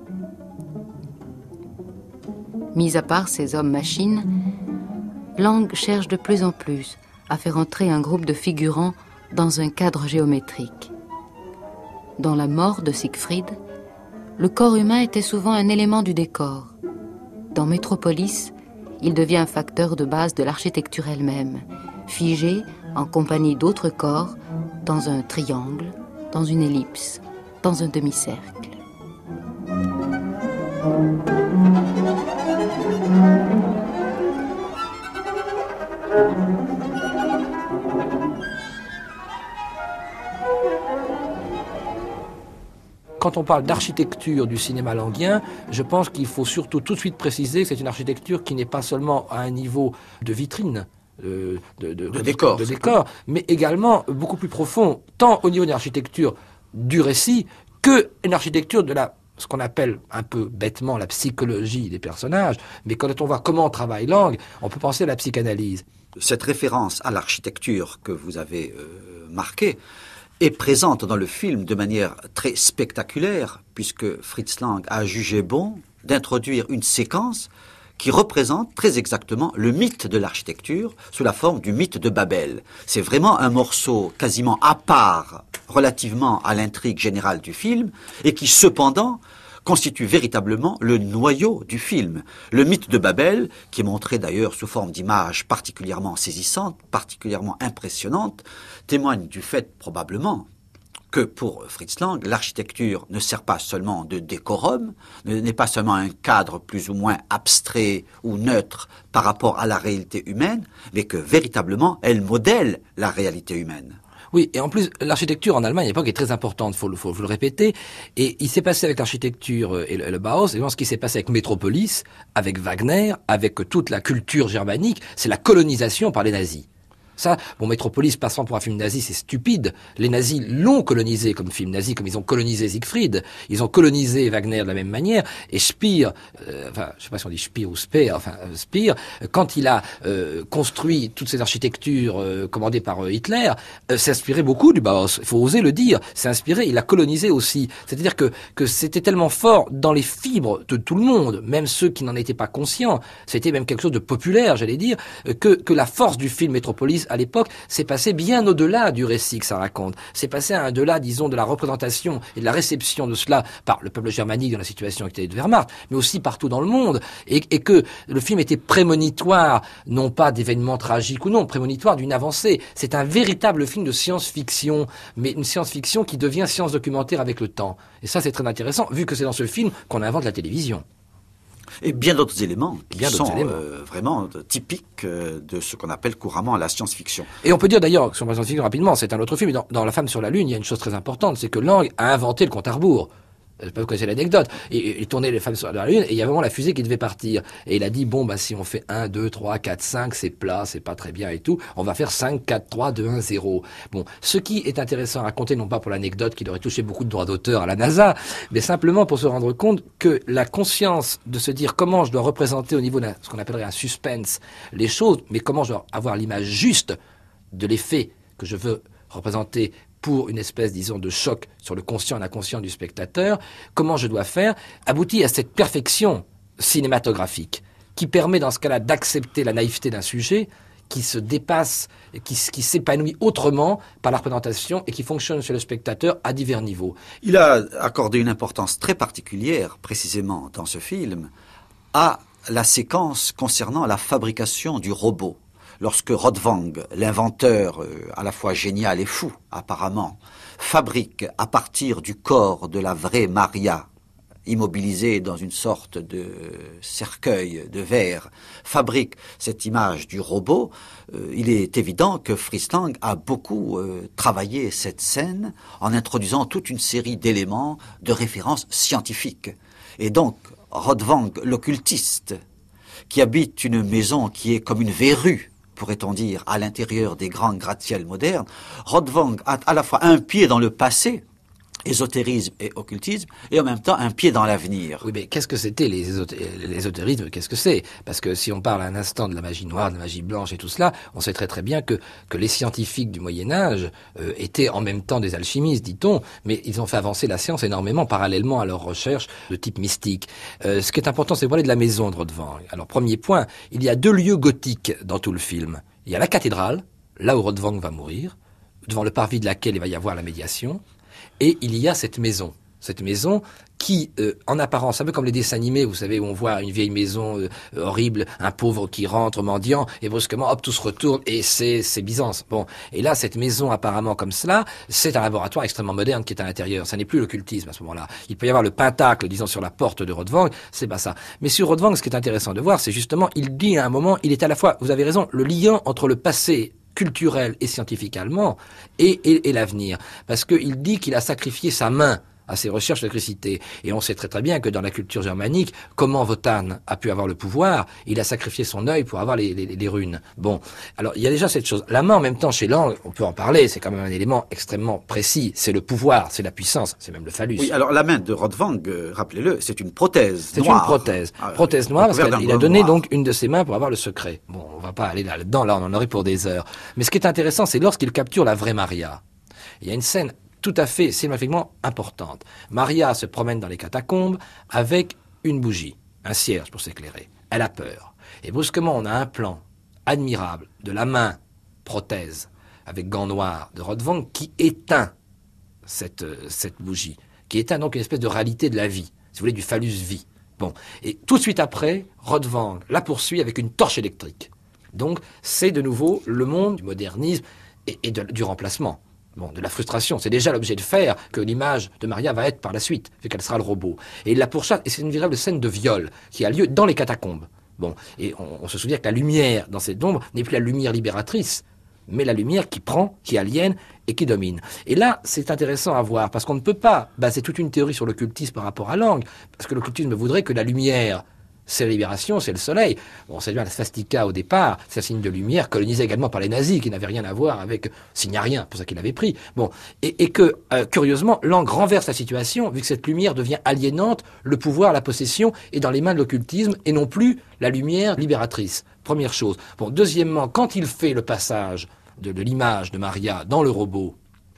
Mis à part ces hommes-machines, Lang cherche de plus en plus à faire entrer un groupe de figurants dans un cadre géométrique. Dans La mort de Siegfried, le corps humain était souvent un élément du décor. Dans Métropolis, il devient un facteur de base de l'architecture elle-même, figé en compagnie d'autres corps dans un triangle, dans une ellipse, dans un demi-cercle. Quand on parle d'architecture du cinéma languien, je pense qu'il faut surtout tout de suite préciser que c'est une architecture qui n'est pas seulement à un niveau de vitrine, de, de, de, de décor, de décor, mais également beaucoup plus profond, tant au niveau de l'architecture du récit que une architecture de la, ce qu'on appelle un peu bêtement la psychologie des personnages. Mais quand on voit comment travaille Lang, on peut penser à la psychanalyse. Cette référence à l'architecture que vous avez euh, marquée est présente dans le film de manière très spectaculaire, puisque Fritz Lang a jugé bon d'introduire une séquence qui représente très exactement le mythe de l'architecture sous la forme du mythe de Babel. C'est vraiment un morceau quasiment à part relativement à l'intrigue générale du film et qui cependant constitue véritablement le noyau du film. Le mythe de Babel, qui est montré d'ailleurs sous forme d'images particulièrement saisissantes, particulièrement impressionnantes, témoigne du fait probablement que pour Fritz Lang, l'architecture ne sert pas seulement de décorum, n'est pas seulement un cadre plus ou moins abstrait ou neutre par rapport à la réalité humaine, mais que véritablement elle modèle la réalité humaine. Oui, et en plus, l'architecture en Allemagne à l'époque est très importante, faut, faut, faut le répéter. Et il s'est passé avec l'architecture et le, le Bauhaus, et ce qui s'est passé avec Métropolis, avec Wagner, avec toute la culture germanique, c'est la colonisation par les nazis. Ça, bon, Métropolis passant pour un film nazi, c'est stupide. Les nazis l'ont colonisé comme film nazi, comme ils ont colonisé Siegfried. Ils ont colonisé Wagner de la même manière. Et Speer, euh, enfin, je sais pas si on dit Speer ou Speer, enfin, euh, Speer, quand il a euh, construit toutes ces architectures euh, commandées par euh, Hitler, euh, s'est inspiré beaucoup du Bauhaus. Il faut oser le dire. C'est inspiré, il a colonisé aussi. C'est-à-dire que, que c'était tellement fort dans les fibres de tout le monde, même ceux qui n'en étaient pas conscients. C'était même quelque chose de populaire, j'allais dire, que, que la force du film Métropolis à l'époque, c'est passé bien au-delà du récit que ça raconte. C'est passé à un-delà, disons, de la représentation et de la réception de cela par le peuple germanique dans la situation actuelle de Wehrmacht, mais aussi partout dans le monde. Et, et que le film était prémonitoire, non pas d'événements tragiques ou non, prémonitoire d'une avancée. C'est un véritable film de science-fiction, mais une science-fiction qui devient science documentaire avec le temps. Et ça, c'est très intéressant, vu que c'est dans ce film qu'on invente la télévision. Et bien d'autres éléments qui bien sont éléments. Euh, vraiment typiques euh, de ce qu'on appelle couramment la science-fiction. Et on peut dire d'ailleurs, sur la science-fiction rapidement, c'est un autre film, mais dans, dans La femme sur la Lune, il y a une chose très importante, c'est que Lang a inventé le compte à rebours. Je sais pas si vous connaissez l'anecdote. Il, il tournait Les femmes sur la Lune et il y a vraiment la fusée qui devait partir. Et il a dit, bon, bah, si on fait un, deux, trois, quatre, cinq, c'est plat, c'est pas très bien et tout, on va faire cinq, quatre, trois, deux, un, zéro. Bon. Ce qui est intéressant à raconter, non pas pour l'anecdote qui aurait touché beaucoup de droits d'auteur à la NASA, mais simplement pour se rendre compte que la conscience de se dire comment je dois représenter au niveau de ce qu'on appellerait un suspense les choses, mais comment je dois avoir l'image juste de l'effet que je veux représenter pour une espèce, disons, de choc sur le conscient et l'inconscient du spectateur, comment je dois faire, aboutit à cette perfection cinématographique qui permet dans ce cas-là d'accepter la naïveté d'un sujet qui se dépasse, qui, qui s'épanouit autrement par la représentation et qui fonctionne sur le spectateur à divers niveaux. Il a accordé une importance très particulière, précisément dans ce film, à la séquence concernant la fabrication du robot. Lorsque Rodvang, l'inventeur euh, à la fois génial et fou, apparemment, fabrique à partir du corps de la vraie Maria, immobilisée dans une sorte de cercueil de verre, fabrique cette image du robot, euh, il est évident que Fritz Lang a beaucoup euh, travaillé cette scène en introduisant toute une série d'éléments de référence scientifique. Et donc, Rodvang, l'occultiste, qui habite une maison qui est comme une verrue, pourrait-on dire, à l'intérieur des grands gratte-ciels modernes, Rodvang a à la fois un pied dans le passé ésotérisme et occultisme, et en même temps un pied dans l'avenir. Oui, mais qu'est-ce que c'était les ésoté- l'ésotérisme? Qu'est-ce que c'est? Parce que si on parle un instant de la magie noire, de la magie blanche et tout cela, on sait très très bien que, que les scientifiques du Moyen-Âge euh, étaient en même temps des alchimistes, dit-on, mais ils ont fait avancer la science énormément parallèlement à leurs recherches de type mystique. Euh, ce qui est important, c'est de parler de la maison de Rodvang. Alors, premier point, il y a deux lieux gothiques dans tout le film. Il y a la cathédrale, là où Rodvang va mourir, devant le parvis de laquelle il va y avoir la médiation. Et il y a cette maison, cette maison qui, euh, en apparence, un peu comme les dessins animés, vous savez, où on voit une vieille maison euh, horrible, un pauvre qui rentre mendiant, et brusquement, hop, tout se retourne, et c'est, c'est Byzance. Bon. Et là, cette maison, apparemment comme cela, c'est un laboratoire extrêmement moderne qui est à l'intérieur. Ça n'est plus l'occultisme à ce moment-là. Il peut y avoir le pentacle, disons, sur la porte de Rodvang, c'est pas ça. Mais sur Rodvang, ce qui est intéressant de voir, c'est justement, il dit à un moment, il est à la fois, vous avez raison, le lien entre le passé culturel et scientifique allemand et, et, et l'avenir. Parce qu'il dit qu'il a sacrifié sa main à ses recherches d'électricité. Et on sait très très bien que dans la culture germanique, comment Wotan a pu avoir le pouvoir, il a sacrifié son œil pour avoir les, les, les runes. Bon, alors il y a déjà cette chose. La main en même temps chez Lang, on peut en parler, c'est quand même un élément extrêmement précis. C'est le pouvoir, c'est la puissance, c'est même le phallus. Oui, alors la main de Rodvang, euh, rappelez-le, c'est une prothèse c'est noire. C'est une prothèse. Ah, prothèse noire parce qu'il a donné noir. donc une de ses mains pour avoir le secret. Bon, on va pas aller là-dedans, là on en aurait pour des heures. Mais ce qui est intéressant, c'est lorsqu'il capture la vraie Maria. Il y a une scène tout à fait cinématographiquement importante. Maria se promène dans les catacombes avec une bougie, un cierge pour s'éclairer. Elle a peur. Et brusquement, on a un plan admirable de la main prothèse avec gants noirs de Rodvang qui éteint cette, cette bougie, qui éteint donc une espèce de réalité de la vie, si vous voulez, du phallus vie. Bon. Et tout de suite après, Rodvang la poursuit avec une torche électrique. Donc, c'est de nouveau le monde du modernisme et, et de, du remplacement. Bon, de la frustration. C'est déjà l'objet de faire que l'image de Maria va être par la suite, vu qu'elle sera le robot. Et il la pourchasse, et c'est une véritable scène de viol qui a lieu dans les catacombes. Bon, et on, on se souvient que la lumière dans cette ombre n'est plus la lumière libératrice, mais la lumière qui prend, qui aliène et qui domine. Et là, c'est intéressant à voir, parce qu'on ne peut pas baser toute une théorie sur l'occultisme par rapport à Lang, parce que l'occultisme voudrait que la lumière, c'est la libération, c'est le soleil. Bon, c'est bien la swastika au départ, c'est un signe de lumière, colonisé également par les nazis, qui n'avaient rien à voir avec signarien, pour ça qu'il l'avait pris. Bon, et, et que, euh, curieusement, Lang renverse la situation, vu que cette lumière devient aliénante, le pouvoir, la possession est dans les mains de l'occultisme, et non plus la lumière libératrice. Première chose. Bon, deuxièmement, quand il fait le passage de, de l'image de Maria dans le robot,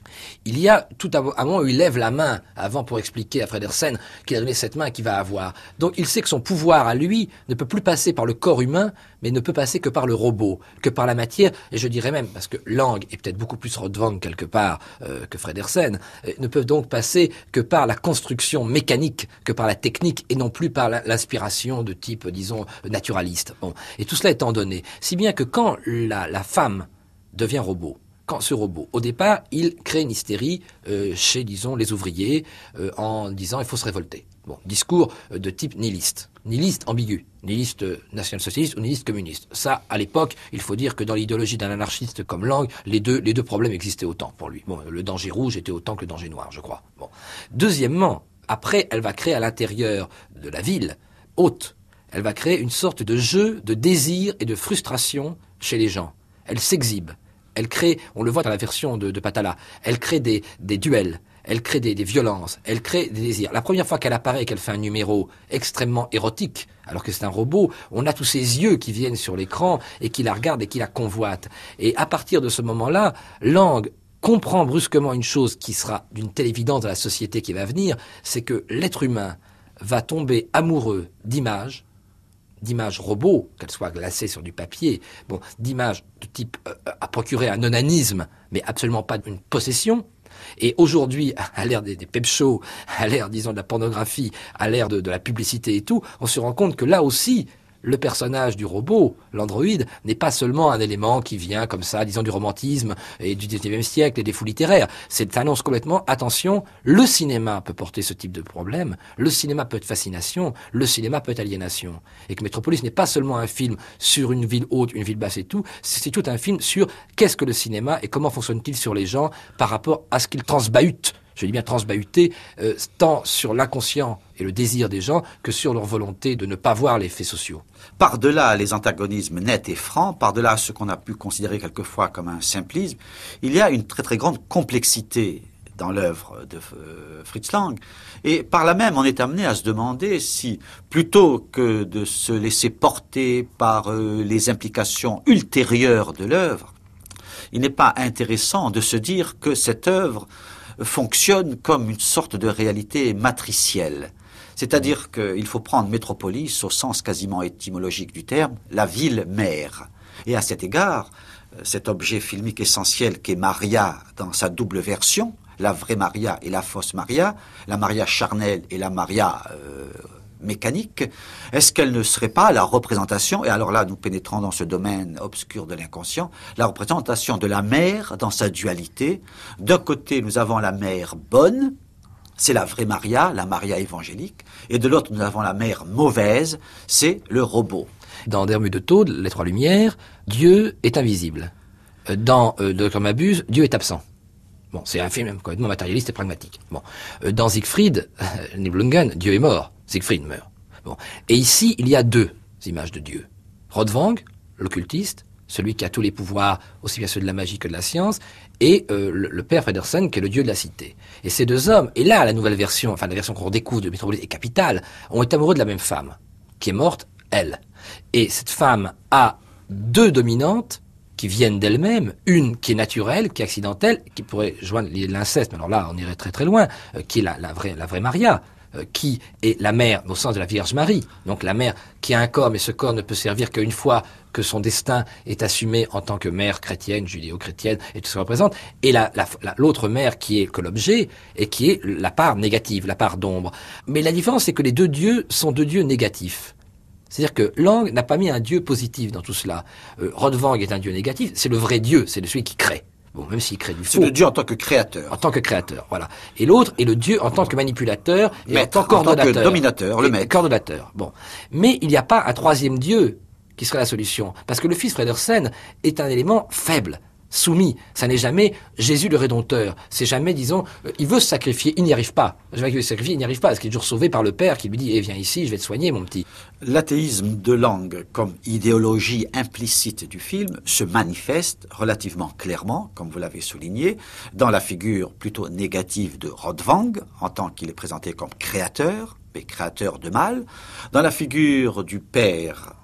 il y a tout à un moment où il lève la main avant pour expliquer à Fredersen qu'il a donné cette main qu'il va avoir. Donc il sait que son pouvoir à lui ne peut plus passer par le corps humain, mais ne peut passer que par le robot, que par la matière. Et je dirais même, parce que Lang est peut-être beaucoup plus Rodvang quelque part euh, que Fredersen, euh, ne peut donc passer que par la construction mécanique, que par la technique, et non plus par la, l'inspiration de type, disons, naturaliste. Bon. Et tout cela étant donné, si bien que quand la, la femme devient robot, quand ce robot, au départ, il crée une hystérie euh, chez, disons, les ouvriers, euh, en disant il faut se révolter. Bon, discours euh, de type nihiliste. Nihiliste ambigu. Nihiliste euh, national-socialiste ou nihiliste communiste. Ça, à l'époque, il faut dire que dans l'idéologie d'un anarchiste comme Lang, les deux, les deux problèmes existaient autant pour lui. Bon, le danger rouge était autant que le danger noir, je crois. Bon. Deuxièmement, après, elle va créer à l'intérieur de la ville haute, elle va créer une sorte de jeu de désir et de frustration chez les gens. Elle s'exhibe. Elle crée, on le voit dans la version de, de Patala, elle crée des, des duels, elle crée des, des violences, elle crée des désirs. La première fois qu'elle apparaît et qu'elle fait un numéro extrêmement érotique, alors que c'est un robot, on a tous ses yeux qui viennent sur l'écran et qui la regardent et qui la convoitent. Et à partir de ce moment-là, Lang comprend brusquement une chose qui sera d'une telle évidence dans la société qui va venir, c'est que l'être humain va tomber amoureux d'images, d'images robots, qu'elles soient glacées sur du papier, bon, d'images de type euh, à procurer un onanisme, mais absolument pas une possession. Et aujourd'hui, à l'ère des, des pep shows, à l'ère, disons, de la pornographie, à l'ère de, de la publicité et tout, on se rend compte que là aussi, le personnage du robot, l'androïde, n'est pas seulement un élément qui vient comme ça, disons, du romantisme et du dix-neuvième siècle et des fous littéraires. C'est annonce complètement, attention, le cinéma peut porter ce type de problème, le cinéma peut être fascination, le cinéma peut être aliénation. Et que Metropolis n'est pas seulement un film sur une ville haute, une ville basse et tout, c'est tout un film sur qu'est-ce que le cinéma et comment fonctionne-t-il sur les gens par rapport à ce qu'il transbahute. Je dis bien transbahuté, euh, tant sur l'inconscient et le désir des gens que sur leur volonté de ne pas voir les faits sociaux. Par-delà les antagonismes nets et francs, par-delà ce qu'on a pu considérer quelquefois comme un simplisme, il y a une très très grande complexité dans l'œuvre de euh, Fritz Lang. Et par là même, on est amené à se demander si, plutôt que de se laisser porter par euh, les implications ultérieures de l'œuvre, il n'est pas intéressant de se dire que cette œuvre fonctionne comme une sorte de réalité matricielle. C'est-à-dire qu'il faut prendre métropolis au sens quasiment étymologique du terme, la ville-mère. Et à cet égard, cet objet filmique essentiel qu'est Maria dans sa double version, la vraie Maria et la fausse Maria, la Maria charnelle et la Maria euh, mécanique, est-ce qu'elle ne serait pas la représentation, et alors là nous pénétrons dans ce domaine obscur de l'inconscient, la représentation de la mère dans sa dualité. D'un côté nous avons la mère bonne, c'est la vraie Maria, la Maria évangélique, et de l'autre nous avons la mère mauvaise, c'est le robot. Dans D'Hermue de Taude, Les Trois Lumières, Dieu est invisible. Dans euh, Docteur Mabuse, Dieu est absent. Bon, c'est un film complètement matérialiste et pragmatique. Bon, euh, dans Siegfried, euh, Nibelungen, Dieu est mort. Siegfried meurt. Bon, et ici, il y a deux images de Dieu. Rodvang, l'occultiste, celui qui a tous les pouvoirs, aussi bien ceux de la magie que de la science, et euh, le, le père Fredersen, qui est le dieu de la cité. Et ces deux hommes, et là, la nouvelle version, enfin la version qu'on redécouvre de Métropolis est capitale, ont été amoureux de la même femme, qui est morte, elle. Et cette femme a deux dominantes qui viennent d'elle-même, une qui est naturelle, qui est accidentelle, qui pourrait joindre l'inceste, mais alors là, on irait très très loin, euh, qui est la, la, vraie, la vraie Maria, euh, qui est la mère au sens de la Vierge Marie, donc la mère qui a un corps, mais ce corps ne peut servir qu'une fois que son destin est assumé en tant que mère chrétienne, judéo-chrétienne, et tout ce que ça représente, et la, la, la, l'autre mère qui est que l'objet, et qui est la part négative, la part d'ombre. Mais la différence, c'est que les deux dieux sont deux dieux négatifs. C'est-à-dire que Lang n'a pas mis un dieu positif dans tout cela. Euh, Rodvang est un dieu négatif, c'est le vrai dieu, c'est celui qui crée. Bon, même s'il crée du faux. C'est le dieu en tant que créateur. En tant que créateur, voilà. Et l'autre est le dieu en tant que manipulateur et maître, en tant qu'ordonnateur. En tant que dominateur, le maître. Coordonnateur, bon. Mais il n'y a pas un troisième dieu qui serait la solution. Parce que le fils Fredersen est un élément faible, soumis. Ça n'est jamais Jésus le Rédempteur. C'est jamais, disons, euh, il veut se sacrifier, il n'y arrive pas. Je veux se sacrifier, il n'y arrive pas, parce qu'il est toujours sauvé par le Père qui lui dit, eh, viens ici, je vais te soigner, mon petit. L'athéisme de Lang, comme idéologie implicite du film, se manifeste relativement clairement, comme vous l'avez souligné, dans la figure plutôt négative de Rodvang, en tant qu'il est présenté comme créateur, mais créateur de mal, dans la figure du père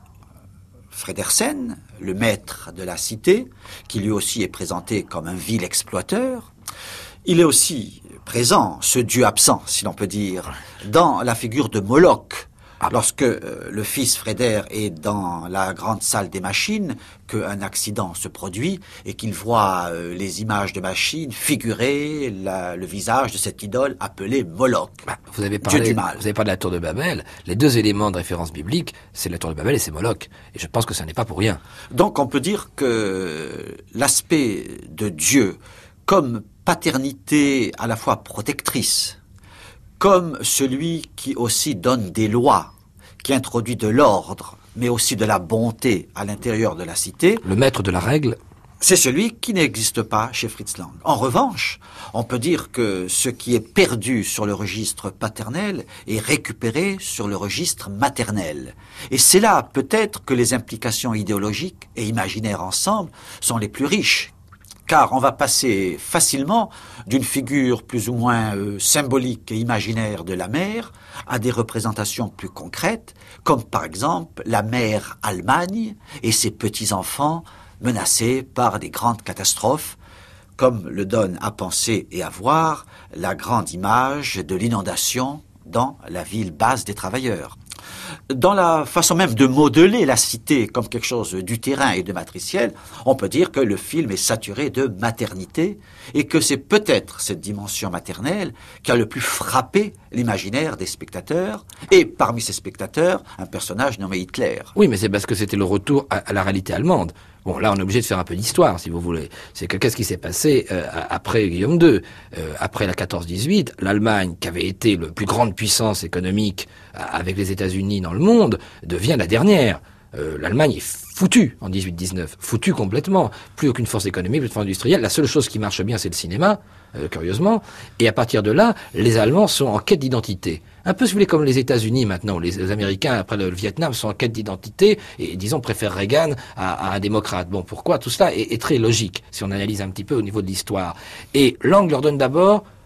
Fredersen, le maître de la cité, qui lui aussi est présenté comme un vil exploiteur. Il est aussi présent, ce dieu absent, si l'on peut dire, dans la figure de Moloch, lorsque euh, le fils Freder est dans la grande salle des machines, qu'un accident se produit et qu'il voit euh, les images de machines figurer la, le visage de cette idole appelée Moloch, bah, vous avez parlé, dieu du mal. Vous avez parlé de la tour de Babel. Les deux éléments de référence biblique, c'est la tour de Babel et c'est Moloch. Et je pense que ça n'est pas pour rien. Donc on peut dire que l'aspect de Dieu comme paternité à la fois protectrice, comme celui qui aussi donne des lois, qui introduit de l'ordre, mais aussi de la bonté à l'intérieur de la cité. Le maître de la règle. C'est celui qui n'existe pas chez Fritz Lang. En revanche, on peut dire que ce qui est perdu sur le registre paternel est récupéré sur le registre maternel. Et c'est là peut-être que les implications idéologiques et imaginaires ensemble sont les plus riches. Car on va passer facilement d'une figure plus ou moins euh, symbolique et imaginaire de la mère à des représentations plus concrètes, comme par exemple la mère Allemagne et ses petits-enfants menacés par des grandes catastrophes, comme le donne à penser et à voir la grande image de l'inondation dans la ville basse des travailleurs. Dans la façon même de modeler la cité comme quelque chose d'utérin et de matriciel, on peut dire que le film est saturé de maternité et que c'est peut-être cette dimension maternelle qui a le plus frappé l'imaginaire des spectateurs, et parmi ces spectateurs, un personnage nommé Hitler. Oui, mais c'est parce que c'était le retour à, à la réalité allemande. Bon, là, on est obligé de faire un peu d'histoire, si vous voulez. C'est que qu'est-ce qui s'est passé euh, après Guillaume deux, euh, après la quatorze dix-huit, l'Allemagne, qui avait été la plus grande puissance économique euh, avec les États-Unis dans le monde, devient la dernière. Euh, L'Allemagne est foutue en dix-huit dix-neuf, foutue complètement. Plus aucune force économique, plus de force industrielle. La seule chose qui marche bien, c'est le cinéma, euh, curieusement. Et à partir de là, les Allemands sont en quête d'identité. Un peu, si vous voulez, comme les États-Unis maintenant, les, les Américains, après le, le Vietnam, sont en quête d'identité et, disons, préfèrent Reagan à, à un démocrate. Bon, pourquoi? Tout cela est, est très logique, si on analyse un petit peu au niveau de l'histoire. Et Lang leur donne d'abord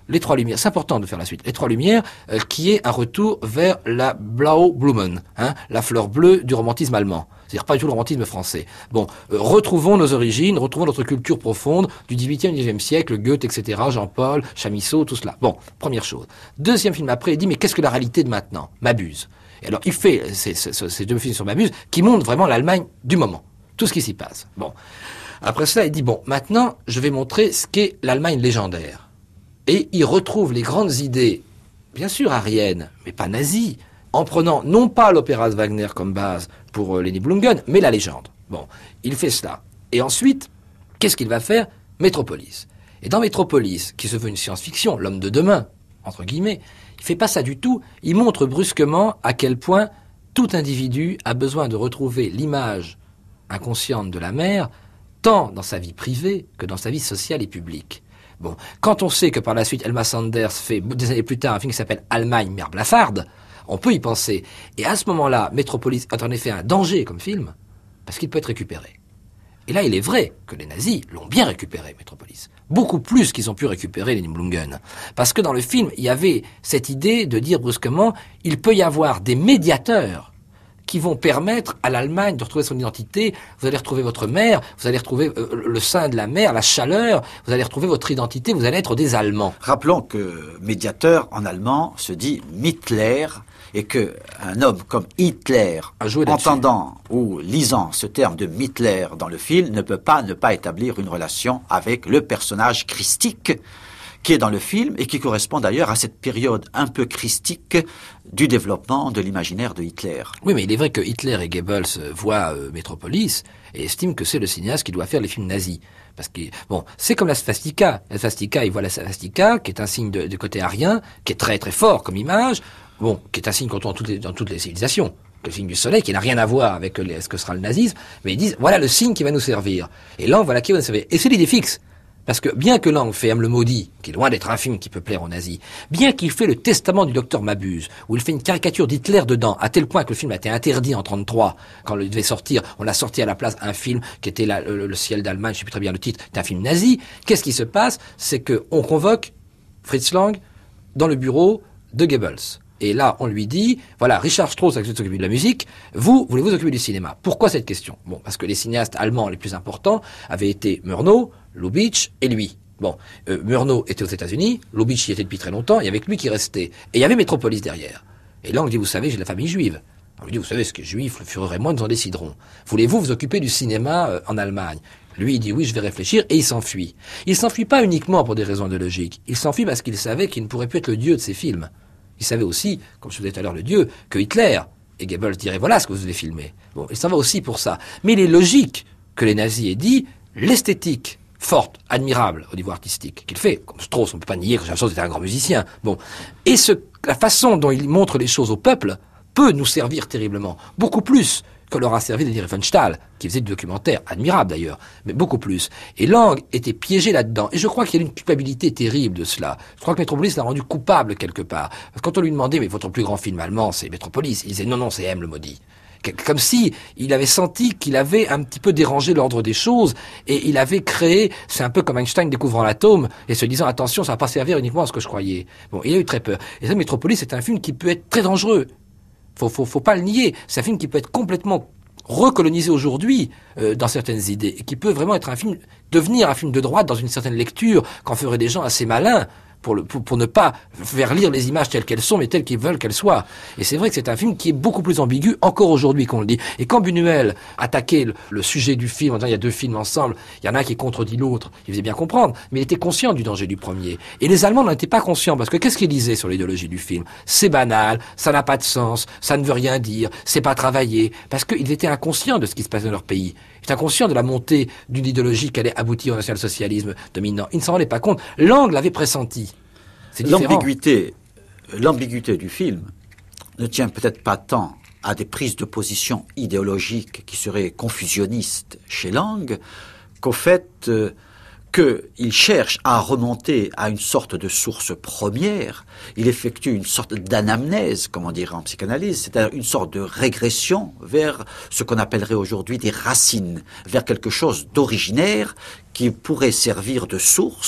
Les Trois Lumières, c'est important de faire la suite. Les Trois Lumières, euh, qui est un retour vers la Blaublumen, hein, la fleur bleue du romantisme allemand. C'est-à-dire pas du tout le romantisme français. Bon, euh, retrouvons nos origines, retrouvons notre culture profonde du dix-huitième, dix-neuvième siècle, Goethe, et cetera, Jean-Paul, Chamisso, tout cela. Bon, première chose. Deuxième film après, il dit, mais qu'est-ce que la réalité de maintenant? Mabuse. Et alors, il fait ces, ces, ces deux films sur Mabuse qui montrent vraiment l'Allemagne du moment. Tout ce qui s'y passe. Bon. Après cela, il dit, bon, maintenant, je vais montrer ce qu'est l'Allemagne légendaire. Et il retrouve les grandes idées, bien sûr ariennes, mais pas nazies, en prenant non pas l'opéra de Wagner comme base pour euh, les Nibelungen, mais la légende. Bon, il fait cela. Et ensuite, qu'est-ce qu'il va faire? Métropolis. Et dans Métropolis, qui se veut une science-fiction, l'homme de demain, entre guillemets, il fait pas ça du tout. Il montre brusquement à quel point tout individu a besoin de retrouver l'image inconsciente de la mère, tant dans sa vie privée que dans sa vie sociale et publique. Bon, quand on sait que par la suite Elma Sanders fait des années plus tard un film qui s'appelle Allemagne, mère blafarde, on peut y penser. Et à ce moment-là, Métropolis est en effet un danger comme film, parce qu'il peut être récupéré. Et là, il est vrai que les nazis l'ont bien récupéré, Métropolis. Beaucoup plus qu'ils ont pu récupérer les Nibelungen. Parce que dans le film, il y avait cette idée de dire brusquement, il peut y avoir des médiateurs qui vont permettre à l'Allemagne de retrouver son identité. Vous allez retrouver votre mère, vous allez retrouver euh, le sein de la mer, la chaleur, vous allez retrouver votre identité, vous allez être des Allemands. Rappelons que médiateur en allemand se dit Mittler, et que un homme comme Hitler, entendant ou lisant ce terme de Mittler dans le film, ne peut pas ne pas établir une relation avec le personnage christique qui est dans le film et qui correspond d'ailleurs à cette période un peu christique du développement de l'imaginaire de Hitler. Oui, mais il est vrai que Hitler et Goebbels voient euh, Métropolis et estiment que c'est le cinéaste qui doit faire les films nazis. Parce que, bon, c'est comme la swastika. La swastika, ils voient la swastika, qui est un signe de, de côté arien, qui est très très fort comme image, bon, qui est un signe qu'on trouve dans toutes les, dans toutes les civilisations. Le signe du soleil, qui n'a rien à voir avec les, ce que sera le nazisme, mais ils disent, voilà le signe qui va nous servir. Et Lang, voilà qui va nous servir. Et c'est l'idée fixe. Parce que bien que Lang fait M. le Maudit, qui est loin d'être un film qui peut plaire aux nazis, bien qu'il fait le testament du docteur Mabuse, où il fait une caricature d'Hitler dedans, à tel point que le film a été interdit en trente-trois, quand il devait sortir, on a sorti à la place un film qui était la, le, le ciel d'Allemagne, je ne sais plus très bien le titre, c'est un film nazi. Qu'est-ce qui se passe? C'est qu'on convoque Fritz Lang dans le bureau de Goebbels. Et là, on lui dit, voilà, Richard Strauss a s'occuper de la musique, vous, voulez vous occuper du cinéma. Pourquoi cette question? Bon, parce que les cinéastes allemands les plus importants avaient été Murnau, Lubitsch et lui. Bon, euh, Murnau était aux États-Unis, Lubitsch y était depuis très longtemps, et avec lui qui restait. Et il y avait Métropolis derrière. Et là, on dit, vous savez, j'ai de la famille juive. On lui dit, vous savez, ce qui est juif, le Führer et moi, nous en déciderons. Voulez-vous vous occuper du cinéma euh, en Allemagne? Lui, il dit oui, je vais réfléchir, et il s'enfuit. Il s'enfuit pas uniquement pour des raisons de logique. Il s'enfuit parce qu'il savait qu'il ne pourrait plus être le dieu de ses films. Il savait aussi, comme je vous disais tout à l'heure, le dieu, que Hitler et Goebbels diraient, voilà ce que vous devez filmer. Bon, il s'en va aussi pour ça. Mais il est logique que les nazis aient dit, l'esthétique forte, admirable au niveau artistique, qu'il fait, comme Strauss, on ne peut pas nier que Strauss était un grand musicien. Bon. Et ce, la façon dont il montre les choses au peuple peut nous servir terriblement. Beaucoup plus que leur a servi Leni Riefenstahl, qui faisait du documentaire, admirable d'ailleurs, mais beaucoup plus. Et Lang était piégé là-dedans. Et je crois qu'il y a une culpabilité terrible de cela. Je crois que Métropolis l'a rendu coupable quelque part. Parce que quand on lui demandait, mais votre plus grand film allemand, c'est Métropolis, il disait non, non, c'est M. le Maudit. Comme si il avait senti qu'il avait un petit peu dérangé l'ordre des choses et il avait créé, c'est un peu comme Einstein découvrant l'atome et se disant attention, ça va pas servir uniquement à ce que je croyais. Bon, il a eu très peur. Et ça, Métropolis, c'est un film qui peut être très dangereux. Faut, faut, faut pas le nier. C'est un film qui peut être complètement recolonisé aujourd'hui euh, dans certaines idées et qui peut vraiment être un film, devenir un film de droite dans une certaine lecture qu'en feraient des gens assez malins. Pour, le, pour, pour ne pas faire lire les images telles qu'elles sont, mais telles qu'ils veulent qu'elles soient. Et c'est vrai que c'est un film qui est beaucoup plus ambigu, encore aujourd'hui qu'on le dit. Et quand Buñuel attaquait le, le sujet du film, en disant il y a deux films ensemble, il y en a un qui contredit l'autre, il faisait bien comprendre, mais il était conscient du danger du premier. Et les Allemands n'en étaient pas conscients, parce que qu'est-ce qu'ils disaient sur l'idéologie du film? C'est banal, ça n'a pas de sens, ça ne veut rien dire, c'est pas travaillé, parce qu'ils étaient inconscients de ce qui se passait dans leur pays. Ils étaient inconscients de la montée d'une idéologie qui allait aboutir au national-socialisme dominant. Ils ne s'en rendaient pas compte. Lang l'avait pressenti. L'ambiguïté, l'ambiguïté du film ne tient peut-être pas tant à des prises de position idéologiques qui seraient confusionnistes chez Lang qu'au fait euh, qu'il cherche à remonter à une sorte de source première. Il effectue une sorte d'anamnèse, comme on dirait en psychanalyse, c'est-à-dire une sorte de régression vers ce qu'on appellerait aujourd'hui des racines, vers quelque chose d'originaire qui pourrait servir de source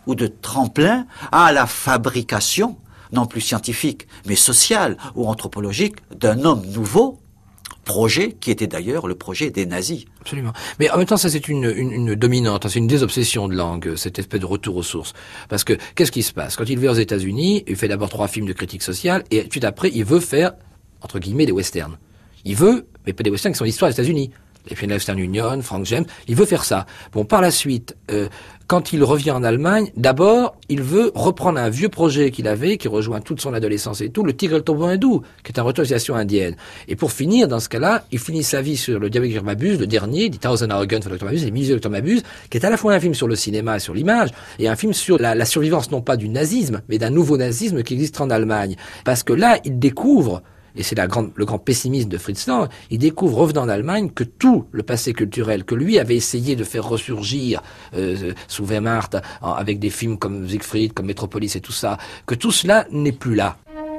ou de tremplin à la fabrication, non plus scientifique, mais sociale ou anthropologique, d'un homme nouveau, projet qui était d'ailleurs le projet des nazis. Absolument. Mais en même temps, ça c'est une, une, une dominante, c'est une désobsession de langue, cette espèce de retour aux sources. Parce que, qu'est-ce qui se passe? Quand il va aux États-Unis, il fait d'abord trois films de critique sociale, et tout après, il veut faire, entre guillemets, des westerns. Il veut, mais pas des westerns qui sont l'histoire des États-Unis. Les films de la Western Union, Frank James, il veut faire ça. Bon, par la suite, euh, quand il revient en Allemagne, d'abord, il veut reprendre un vieux projet qu'il avait, qui rejoint toute son adolescence et tout, le Tigre et le tombeau hindou, qui est un retour à l'utilisation indienne. Et pour finir, dans ce cas-là, il finit sa vie sur Le Diable avec Docteur Mabuse, le dernier, dit Thousand Hour Gun for Docteur Mabuse, les Mille de Docteur Mabuse, qui est à la fois un film sur le cinéma et sur l'image, et un film sur la, la survivance, non pas du nazisme, mais d'un nouveau nazisme qui existe en Allemagne. Parce que là, il découvre, et c'est la grande, le grand pessimisme de Fritz Lang, il découvre, revenant en Allemagne, que tout le passé culturel que lui avait essayé de faire ressurgir euh, sous Wehrmacht, en, avec des films comme Siegfried, comme Metropolis et tout ça, que tout cela n'est plus là.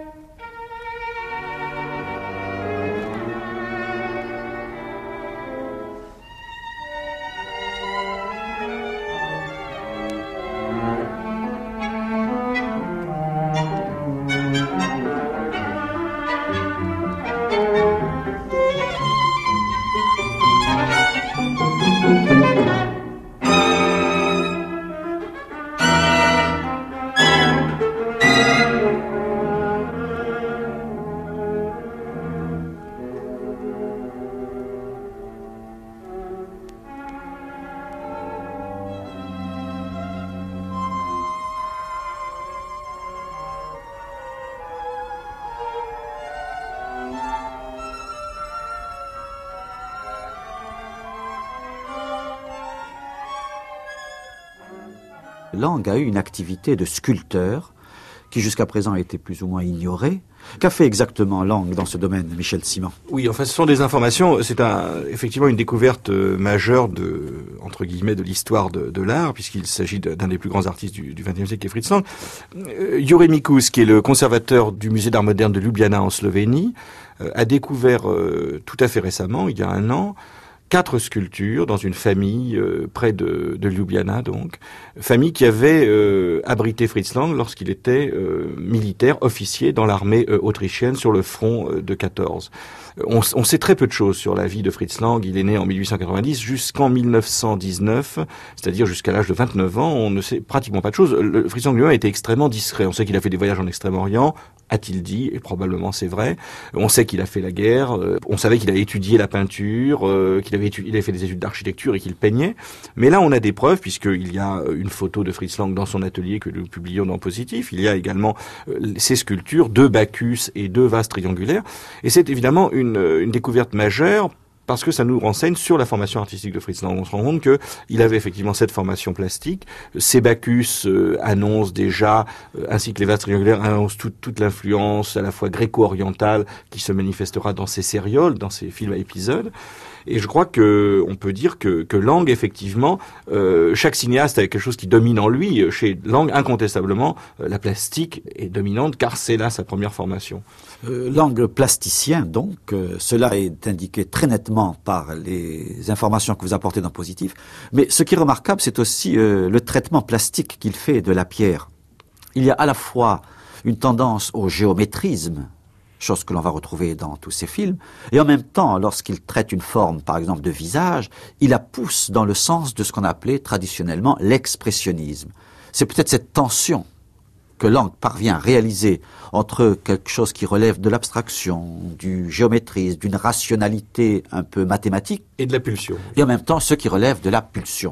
Lang a eu une activité de sculpteur qui jusqu'à présent a été plus ou moins ignorée. Qu'a fait exactement Lang dans ce domaine, Michel Simon? Oui, enfin, ce sont des informations. C'est un, effectivement une découverte majeure de, entre guillemets, de l'histoire de, de l'art, puisqu'il s'agit d'un des plus grands artistes du vingtième siècle, qui est Fritz Lang. Euh, Jure Mikus, qui est le conservateur du musée d'art moderne de Ljubljana en Slovénie, euh, a découvert euh, tout à fait récemment, il y a un an, quatre sculptures dans une famille euh, près de, de Ljubljana, donc famille qui avait euh, abrité Fritz Lang lorsqu'il était euh, militaire, officier dans l'armée euh, autrichienne sur le front euh, de quatorze. On, on sait très peu de choses sur la vie de Fritz Lang. Il est né en mille huit cent quatre-vingt-dix jusqu'en mille neuf cent dix-neuf, c'est-à-dire jusqu'à l'âge de vingt-neuf ans. On ne sait pratiquement pas de choses. Le, Fritz Lang lui-même a été extrêmement discret. On sait qu'il a fait des voyages en Extrême-Orient, a-t-il dit, et probablement c'est vrai. On sait qu'il a fait la guerre. On savait qu'il a étudié la peinture, euh, qu'il avait, étudié, il avait fait des études d'architecture et qu'il peignait. Mais là, on a des preuves, puisqu'il y a une photo de Fritz Lang dans son atelier que nous publions dans Positif. Il y a également euh, ses sculptures, deux Bacchus et deux vases triangulaires. Et c'est évidemment une, une découverte majeure, parce que ça nous renseigne sur la formation artistique de Fritz Lang. On se rend compte que il avait effectivement cette formation plastique. Ces Bacchus euh, annoncent déjà, euh, ainsi que les vases triangulaires, annoncent toute, toute l'influence à la fois gréco-orientale qui se manifestera dans ces sérioles, dans ces films à épisodes. Et je crois que on peut dire que, que Lang, effectivement, euh, chaque cinéaste a quelque chose qui domine en lui. Chez Lang, incontestablement, euh, la plastique est dominante, car c'est là sa première formation. Euh, Lang plasticien, donc, euh, cela est indiqué très nettement par les informations que vous apportez dans Positif. Mais ce qui est remarquable, c'est aussi euh, le traitement plastique qu'il fait de la pierre. Il y a à la fois une tendance au géométrisme, chose que l'on va retrouver dans tous ses films, et en même temps, lorsqu'il traite une forme, par exemple, de visage, il la pousse dans le sens de ce qu'on appelait traditionnellement l'expressionnisme. C'est peut-être cette tension que Lang parvient à réaliser entre quelque chose qui relève de l'abstraction, du géométrisme, d'une rationalité un peu mathématique, et de la pulsion, et en même temps ce qui relève de la pulsion.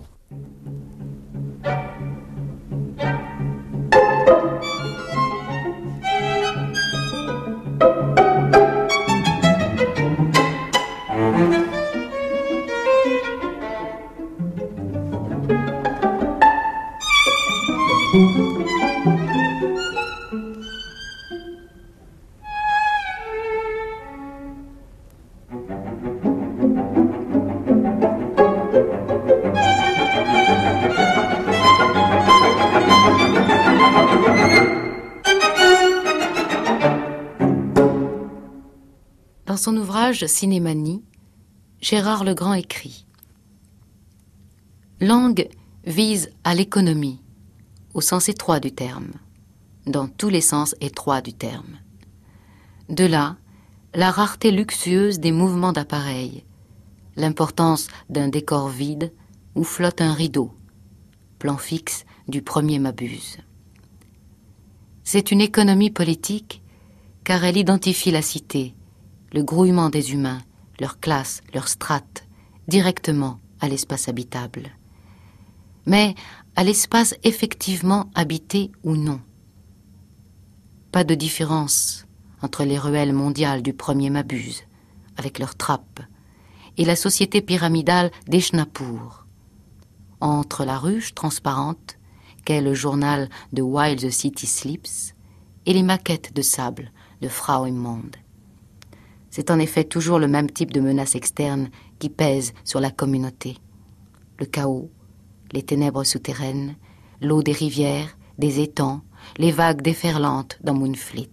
Dans son ouvrage Cinémanie, Gérard Legrand écrit « Lang vise à l'économie, au sens étroit du terme, dans tous les sens étroits du terme. De là, la rareté luxueuse des mouvements d'appareil, l'importance d'un décor vide où flotte un rideau, plan fixe du premier Mabuse. C'est une économie politique car elle identifie la cité, le grouillement des humains, leur classe, leur strate, directement à l'espace habitable. Mais à l'espace effectivement habité ou non. Pas de différence entre les ruelles mondiales du premier Mabuse, avec leurs trappes, et la société pyramidale d'Echnapur, entre la ruche transparente, qu'est le journal de While the City Sleeps, et les maquettes de sable de Frau im Monde. C'est en effet toujours le même type de menace externe qui pèse sur la communauté. Le chaos, les ténèbres souterraines, l'eau des rivières, des étangs, les vagues déferlantes dans Moonfleet.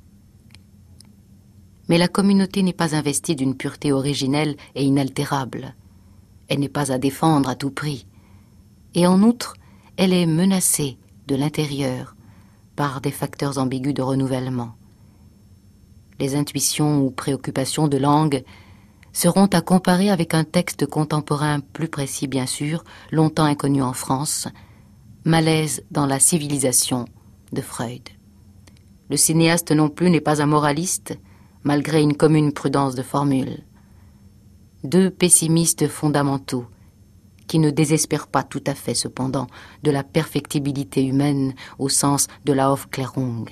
Mais la communauté n'est pas investie d'une pureté originelle et inaltérable. Elle n'est pas à défendre à tout prix. Et en outre, elle est menacée de l'intérieur par des facteurs ambigus de renouvellement. Les intuitions ou préoccupations de langue seront à comparer avec un texte contemporain plus précis bien sûr, longtemps inconnu en France, Malaise dans la civilisation de Freud. Le cinéaste non plus n'est pas un moraliste, malgré une commune prudence de formule. Deux pessimistes fondamentaux, qui ne désespèrent pas tout à fait cependant de la perfectibilité humaine au sens de la Aufklärung.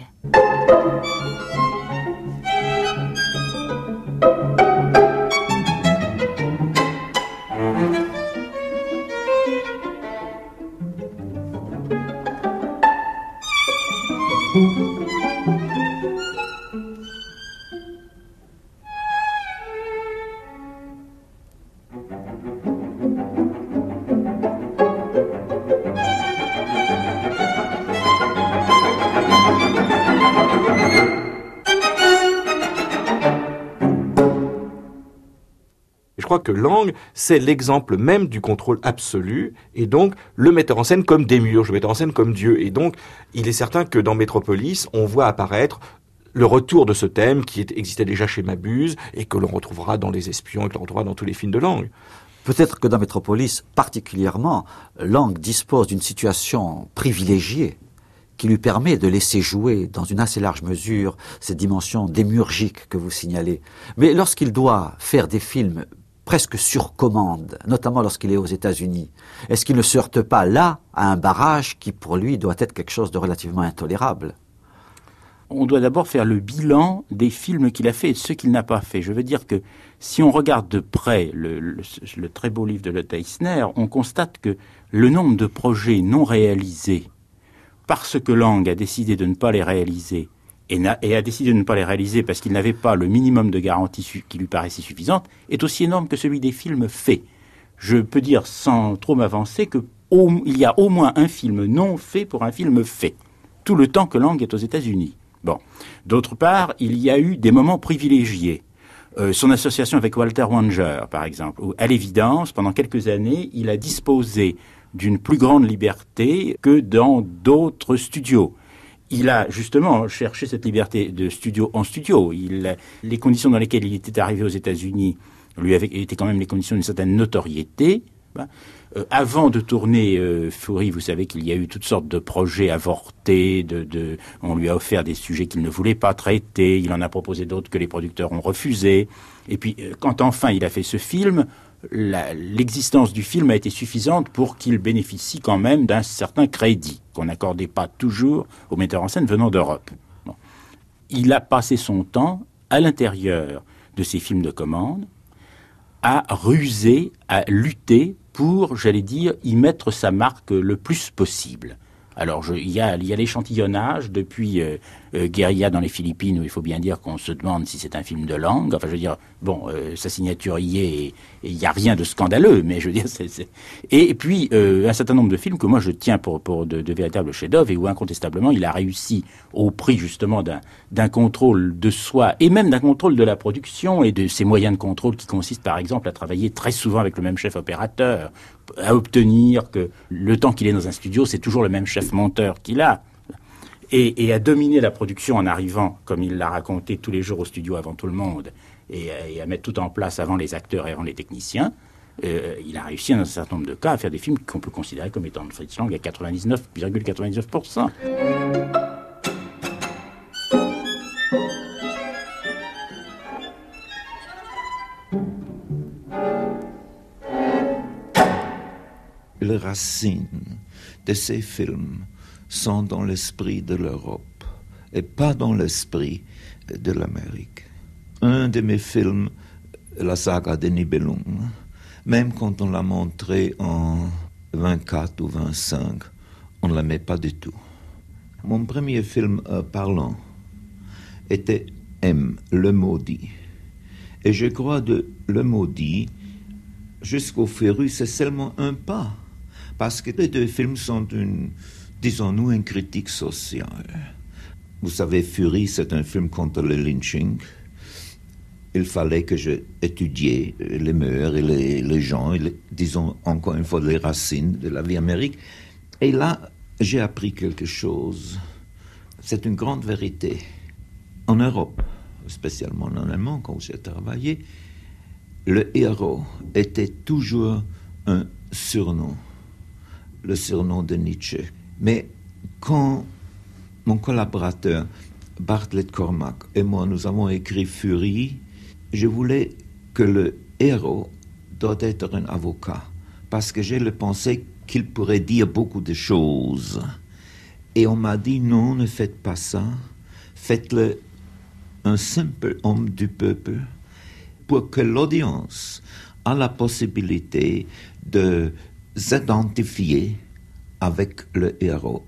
Je crois que Lang, c'est l'exemple même du contrôle absolu, et donc le metteur en scène comme démiurge, le metteur en scène comme Dieu. Et donc, il est certain que dans Métropolis, on voit apparaître le retour de ce thème qui existait déjà chez Mabuse, et que l'on retrouvera dans Les Espions, et que l'on retrouvera dans tous les films de Lang. Peut-être que dans Métropolis, particulièrement, Lang dispose d'une situation privilégiée qui lui permet de laisser jouer dans une assez large mesure cette dimension démiurgique que vous signalez. Mais lorsqu'il doit faire des films presque sur commande, notamment lorsqu'il est aux États-Unis, est-ce qu'il ne se heurte pas là à un barrage qui pour lui doit être quelque chose de relativement intolérable ? On doit d'abord faire le bilan des films qu'il a fait et de ceux qu'il n'a pas fait. Je veux dire que si on regarde de près le, le, le très beau livre de Lotte Eisner, on constate que le nombre de projets non réalisés, parce que Lang a décidé de ne pas les réaliser, et, et a décidé de ne pas les réaliser parce qu'il n'avait pas le minimum de garantie qui lui paraissait suffisante, est aussi énorme que celui des films faits. Je peux dire sans trop m'avancer qu'il y a au moins un film non fait pour un film fait, tout le temps que Lang est aux États-Unis. Bon. D'autre part, il y a eu des moments privilégiés. Euh, son association avec Walter Wanger, par exemple, où, à l'évidence, pendant quelques années, il a disposé d'une plus grande liberté que dans d'autres studios. Il a justement cherché cette liberté de studio en studio. Il, les conditions dans lesquelles il était arrivé aux États-Unis lui avaient étaient quand même les conditions d'une certaine notoriété. Ben, euh, avant de tourner euh, Fury, vous savez qu'il y a eu toutes sortes de projets avortés. De, de, on lui a offert des sujets qu'il ne voulait pas traiter. Il en a proposé d'autres que les producteurs ont refusés. Et puis, euh, quand enfin il a fait ce film, La, l'existence du film a été suffisante pour qu'il bénéficie quand même d'un certain crédit qu'on n'accordait pas toujours aux metteurs en scène venant d'Europe. Bon. Il a passé son temps à l'intérieur de ses films de commande à ruser, à lutter pour, j'allais dire, y mettre sa marque le plus possible. Alors, je, il y a, il y a l'échantillonnage depuis euh, euh, Guérilla dans les Philippines, où il faut bien dire qu'on se demande si c'est un film de langue. Enfin, je veux dire, bon, euh, sa signature y est, et il n'y a rien de scandaleux, mais je veux dire, c'est... c'est... Et, et puis, euh, un certain nombre de films que moi je tiens pour, pour de, de véritables chefs-d'œuvre, et où incontestablement il a réussi, au prix justement d'un, d'un contrôle de soi, et même d'un contrôle de la production, et de ses moyens de contrôle qui consistent par exemple à travailler très souvent avec le même chef opérateur, à obtenir que le temps qu'il est dans un studio, c'est toujours le même chef monteur qu'il a. Et, et à dominer la production en arrivant, comme il l'a raconté tous les jours au studio avant tout le monde, et, et à mettre tout en place avant les acteurs et avant les techniciens, euh, il a réussi dans un certain nombre de cas à faire des films qu'on peut considérer comme étant de Fritz Lang à quatre-vingt-dix-neuf virgule quatre-vingt-dix-neuf pour cent. Les racines de ces films sont dans l'esprit de l'Europe et pas dans l'esprit de l'Amérique. Un de mes films, la saga de Nibelung, même quand on l'a montré en vingt-quatre ou vingt-cinq, on ne l'aimait pas du tout. Mon premier film euh, parlant était M, Le Maudit. Et je crois de Le Maudit jusqu'au Féru, c'est seulement un pas. Parce que les deux films sont une, disons-nous, une critique sociale. Vous savez, Fury, c'est un film contre le lynching. Il fallait que je étudie les mœurs et les, les gens, et les, disons encore une fois les racines de la vie américaine. Et là, j'ai appris quelque chose. C'est une grande vérité. En Europe, spécialement en Allemagne, quand j'ai travaillé, le héros était toujours un surnom. Le surnom de Nietzsche. Mais quand mon collaborateur Bartlett Cormack et moi, nous avons écrit Fury, je voulais que le héros doit être un avocat, parce que j'ai le pensée qu'il pourrait dire beaucoup de choses. Et on m'a dit, non, ne faites pas ça, faites-le un simple homme du peuple, pour que l'audience a la possibilité de s'identifier avec le héros.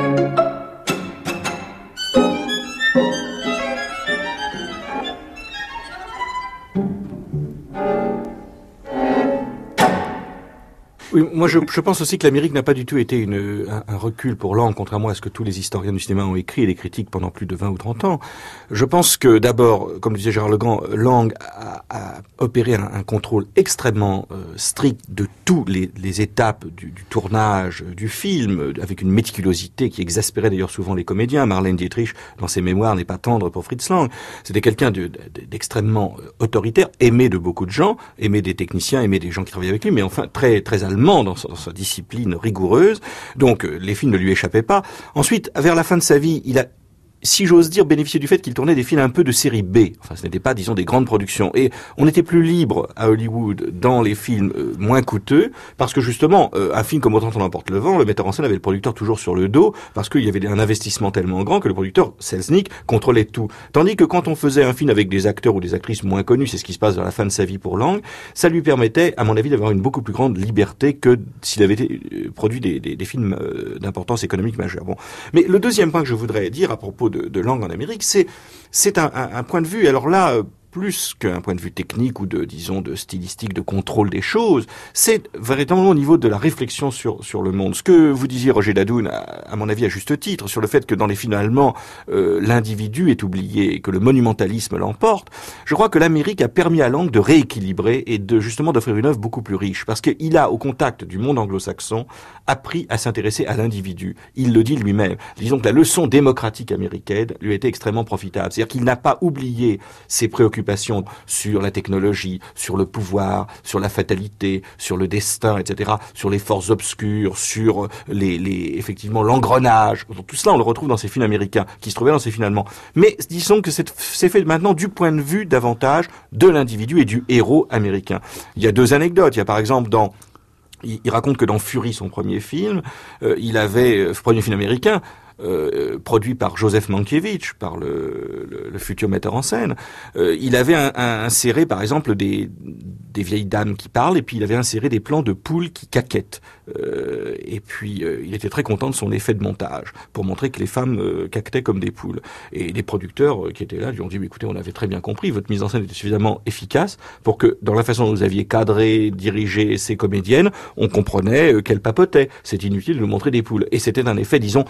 Oui, moi je, je pense aussi que l'Amérique n'a pas du tout été une, un, un recul pour Lang, contrairement à ce que tous les historiens du cinéma ont écrit et les critiques pendant plus de vingt ou trente ans. Je pense que d'abord, comme disait Gérard Legrand, Lang a, a opéré un, un contrôle extrêmement euh, strict de toutes les, les étapes du, du tournage du film, avec une méticulosité qui exaspérait d'ailleurs souvent les comédiens. Marlène Dietrich, dans ses mémoires, n'est pas tendre pour Fritz Lang. C'était quelqu'un de, de, d'extrêmement autoritaire, aimé de beaucoup de gens, aimé des techniciens, aimé des gens qui travaillaient avec lui, mais enfin très, très allemand. Dans sa, dans sa discipline rigoureuse, donc euh, les films ne lui échappaient pas. Ensuite, vers la fin de sa vie, il a, si j'ose dire, bénéficié du fait qu'il tournait des films un peu de série B. Enfin, ce n'était pas, disons, des grandes productions. Et on était plus libre à Hollywood dans les films euh, moins coûteux, parce que justement, euh, un film comme Autant on emporte le vent, le metteur en scène avait le producteur toujours sur le dos, parce qu'il y avait un investissement tellement grand que le producteur, Selznick, contrôlait tout. Tandis que quand on faisait un film avec des acteurs ou des actrices moins connus, c'est ce qui se passe vers la fin de sa vie pour Lang, ça lui permettait, à mon avis, d'avoir une beaucoup plus grande liberté que s'il avait été, euh, produit des, des, des films euh, d'importance économique majeure. Bon. Mais le deuxième point que je voudrais dire à propos de, de Lang en Amérique, c'est, c'est un, un, un point de vue, alors là, euh, plus qu'un point de vue technique ou de, disons, de stylistique, de contrôle des choses, c'est véritablement au niveau de la réflexion sur sur le monde. Ce que vous disiez, Roger Dadoun, à, à mon avis à juste titre, sur le fait que dans les films allemands, euh, l'individu est oublié et que le monumentalisme l'emporte, je crois que l'Amérique a permis à Lang de rééquilibrer et de justement d'offrir une œuvre beaucoup plus riche, parce qu'il a, au contact du monde anglo-saxon, appris à s'intéresser à l'individu. Il le dit lui-même. Disons que la leçon démocratique américaine lui a été extrêmement profitable. C'est-à-dire qu'il n'a pas oublié ses préoccupations sur la technologie, sur le pouvoir, sur la fatalité, sur le destin, et cetera, sur les forces obscures, sur les, les effectivement l'engrenage. Tout cela, on le retrouve dans ces films américains, qui se trouvaient dans ces films allemands. Mais disons que c'est, c'est fait maintenant du point de vue davantage de l'individu et du héros américain. Il y a deux anecdotes. Il y a par exemple dans Il, il raconte que dans Fury, son premier film, euh, il avait, euh, premier film américain, euh, produit par Joseph Mankiewicz, par le, le, le futur metteur en scène, euh, il avait un, un, inséré, par exemple, des, des vieilles dames qui parlent, et puis il avait inséré des plans de poules qui caquettent. Euh, et puis, euh, il était très content de son effet de montage, pour montrer que les femmes euh, caquetaient comme des poules. Et les producteurs euh, qui étaient là lui ont dit, écoutez, on avait très bien compris, votre mise en scène était suffisamment efficace pour que, dans la façon dont vous aviez cadré, dirigé ces comédiennes, on comprenait euh, qu'elles papotaient. C'est inutile de montrer des poules. Et c'était un effet, disons,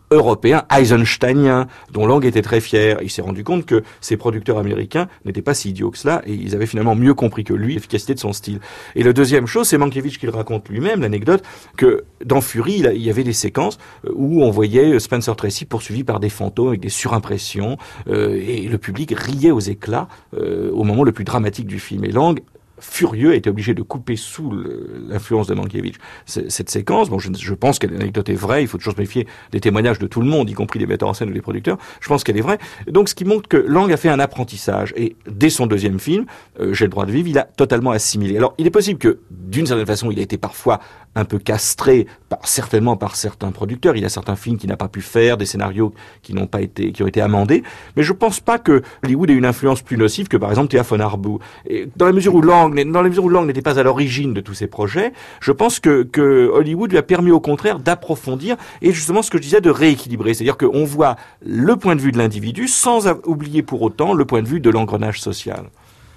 européen, eisensteinien, dont Lang était très fier. Il s'est rendu compte que ses producteurs américains n'étaient pas si idiots que cela, et ils avaient finalement mieux compris que lui l'efficacité de son style. Et la deuxième chose, c'est Mankiewicz qui le raconte lui-même, l'anecdote, que dans Fury, il, a, il y avait des séquences où on voyait Spencer Tracy poursuivi par des fantômes avec des surimpressions, euh, et le public riait aux éclats euh, au moment le plus dramatique du film. Et Lang, furieux, a été obligé de couper sous l'influence de Mankiewicz cette séquence. Bon, je, je pense que l'anecdote est vraie, il faut toujours se méfier des témoignages de tout le monde, y compris des metteurs en scène ou des producteurs. Je pense qu'elle est vraie. Donc, ce qui montre que Lang a fait un apprentissage, et dès son deuxième film, euh, J'ai le droit de vivre, il a totalement assimilé. Alors, il est possible que, d'une certaine façon, il a été parfois un peu castré, par, certainement par certains producteurs. Il y a certains films qu'il n'a pas pu faire, des scénarios qui n'ont pas été, qui ont été amendés. Mais je pense pas que Hollywood ait une influence plus nocive que, par exemple, Thea von Harbou. Et dans la mesure où Lang, dans la mesure où Lang n'était pas à l'origine de tous ces projets, je pense que, que Hollywood lui a permis au contraire d'approfondir et justement ce que je disais de rééquilibrer. C'est-à-dire qu'on voit le point de vue de l'individu sans oublier pour autant le point de vue de l'engrenage social.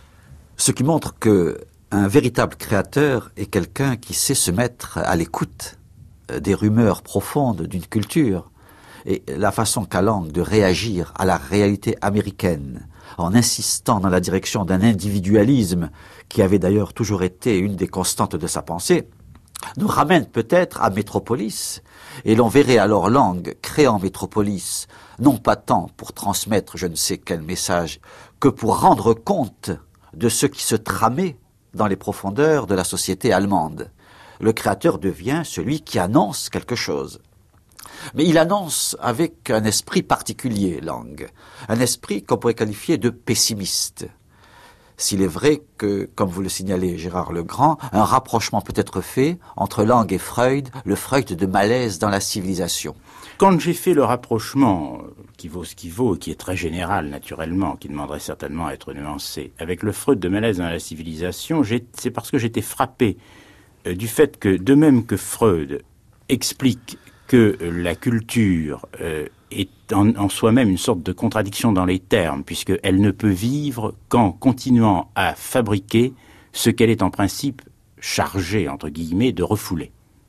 Ce qui montre que un véritable créateur est quelqu'un qui sait se mettre à l'écoute des rumeurs profondes d'une culture. Et la façon qu'a Lang de réagir à la réalité américaine, en insistant dans la direction d'un individualisme qui avait d'ailleurs toujours été une des constantes de sa pensée, nous ramène peut-être à Metropolis. Et l'on verrait alors Lang créant Metropolis, non pas tant pour transmettre je ne sais quel message, que pour rendre compte de ce qui se tramait dans les profondeurs de la société allemande. Le créateur devient celui qui annonce quelque chose. Mais il annonce avec un esprit particulier, Lang, un esprit qu'on pourrait qualifier de pessimiste. S'il est vrai que, comme vous le signalez, Gérard Legrand, un rapprochement peut être fait entre Lang et Freud, le Freud de malaise dans la civilisation. Quand j'ai fait le rapprochement, qui vaut ce qui vaut, qui est très général naturellement, qui demanderait certainement à être nuancé, avec le Freud de malaise dans la civilisation, c'est parce que j'étais frappé euh, du fait que, de même que Freud explique que la culture euh, est en, en soi-même une sorte de contradiction dans les termes, puisqu'elle ne peut vivre qu'en continuant à fabriquer ce qu'elle est en principe chargée, entre guillemets, de refouler.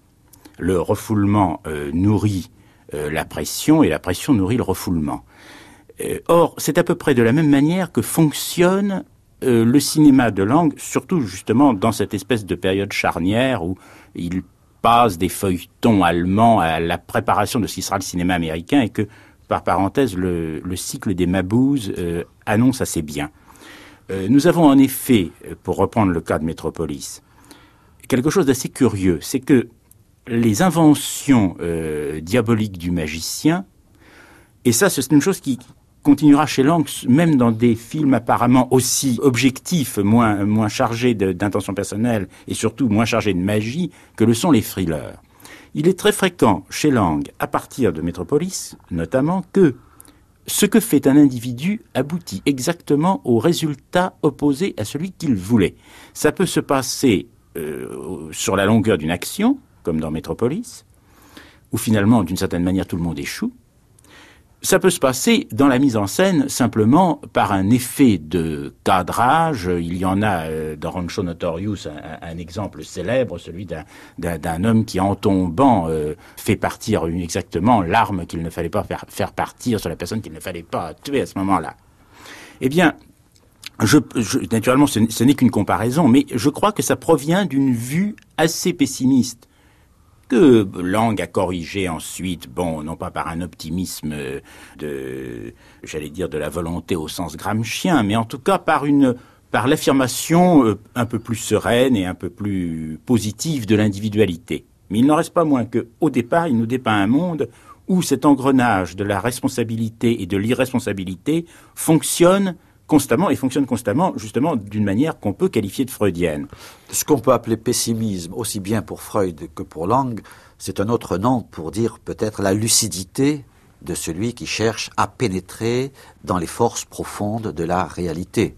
Le refoulement euh, nourrit euh, la pression, et la pression nourrit le refoulement. Euh, or, c'est à peu près de la même manière que fonctionne euh, le cinéma de Lang, surtout justement dans cette espèce de période charnière où il passe des feuilletons allemands à la préparation de ce qui sera le cinéma américain, et que, par parenthèse, le, le cycle des Mabuse euh, annonce assez bien. Euh, nous avons en effet, pour reprendre le cas de Metropolis, quelque chose d'assez curieux, c'est que les inventions euh, diaboliques du magicien, et ça c'est une chose qui continuera chez Lang, même dans des films apparemment aussi objectifs, moins, moins chargés d'intentions personnelles et surtout moins chargés de magie que le sont les thrillers. Il est très fréquent chez Lang, à partir de Metropolis notamment, que ce que fait un individu aboutit exactement au résultat opposé à celui qu'il voulait. Ça peut se passer euh, sur la longueur d'une action, comme dans Metropolis, où finalement, d'une certaine manière, tout le monde échoue. Ça peut se passer dans la mise en scène simplement par un effet de cadrage. Il y en a euh, dans Rancho Notorious un, un exemple célèbre, celui d'un, d'un, d'un homme qui, en tombant, euh, fait partir une, exactement l'arme qu'il ne fallait pas faire, faire partir sur la personne qu'il ne fallait pas tuer à ce moment-là. Eh bien, je, je, naturellement, ce, ce n'est qu'une comparaison, mais je crois que ça provient d'une vue assez pessimiste, que Lang a corrigé ensuite, bon, non pas par un optimisme de, j'allais dire, de la volonté au sens gramscien, mais en tout cas par une, par l'affirmation un peu plus sereine et un peu plus positive de l'individualité. Mais il n'en reste pas moins que, au départ, il nous dépeint un monde où cet engrenage de la responsabilité et de l'irresponsabilité fonctionne constamment, et fonctionne constamment, justement, d'une manière qu'on peut qualifier de freudienne. Ce qu'on peut appeler pessimisme, aussi bien pour Freud que pour Lang, c'est un autre nom pour dire peut-être la lucidité de celui qui cherche à pénétrer dans les forces profondes de la réalité.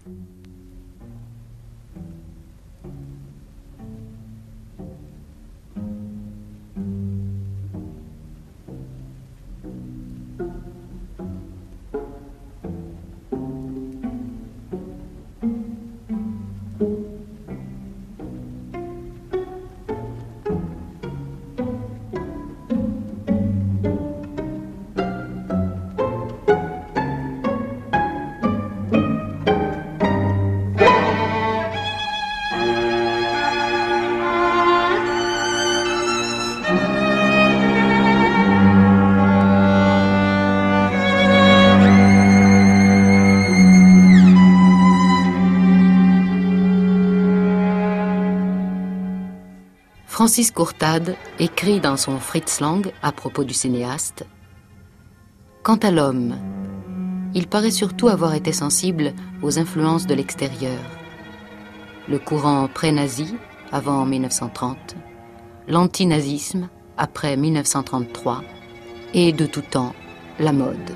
Francis Courtade écrit dans son Fritz Lang à propos du cinéaste: quant à l'homme, il paraît surtout avoir été sensible aux influences de l'extérieur. Le courant pré-nazi, avant mille neuf cent trente, l'antinazisme, après mille neuf cent trente-trois, et de tout temps, la mode.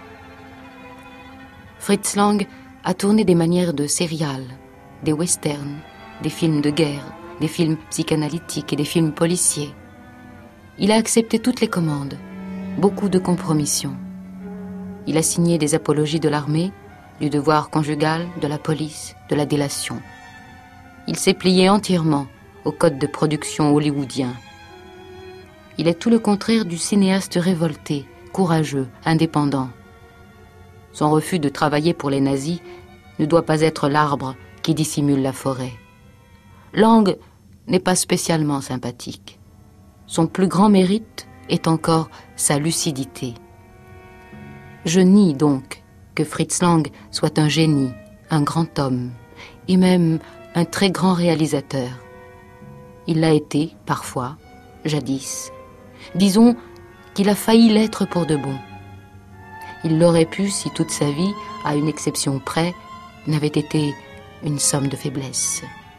Fritz Lang a tourné des manières de serial, des westerns, des films de guerre, des films psychanalytiques et des films policiers. Il a accepté toutes les commandes, beaucoup de compromissions. Il a signé des apologies de l'armée, du devoir conjugal, de la police, de la délation. Il s'est plié entièrement au code de production hollywoodien. Il est tout le contraire du cinéaste révolté, courageux, indépendant. Son refus de travailler pour les nazis ne doit pas être l'arbre qui dissimule la forêt. Lang n'est pas spécialement sympathique. Son plus grand mérite est encore sa lucidité. Je nie donc que Fritz Lang soit un génie, un grand homme, et même un très grand réalisateur. Il l'a été, parfois, jadis. Disons qu'il a failli l'être pour de bon. Il l'aurait pu si toute sa vie, à une exception près, n'avait été une somme de faiblesse.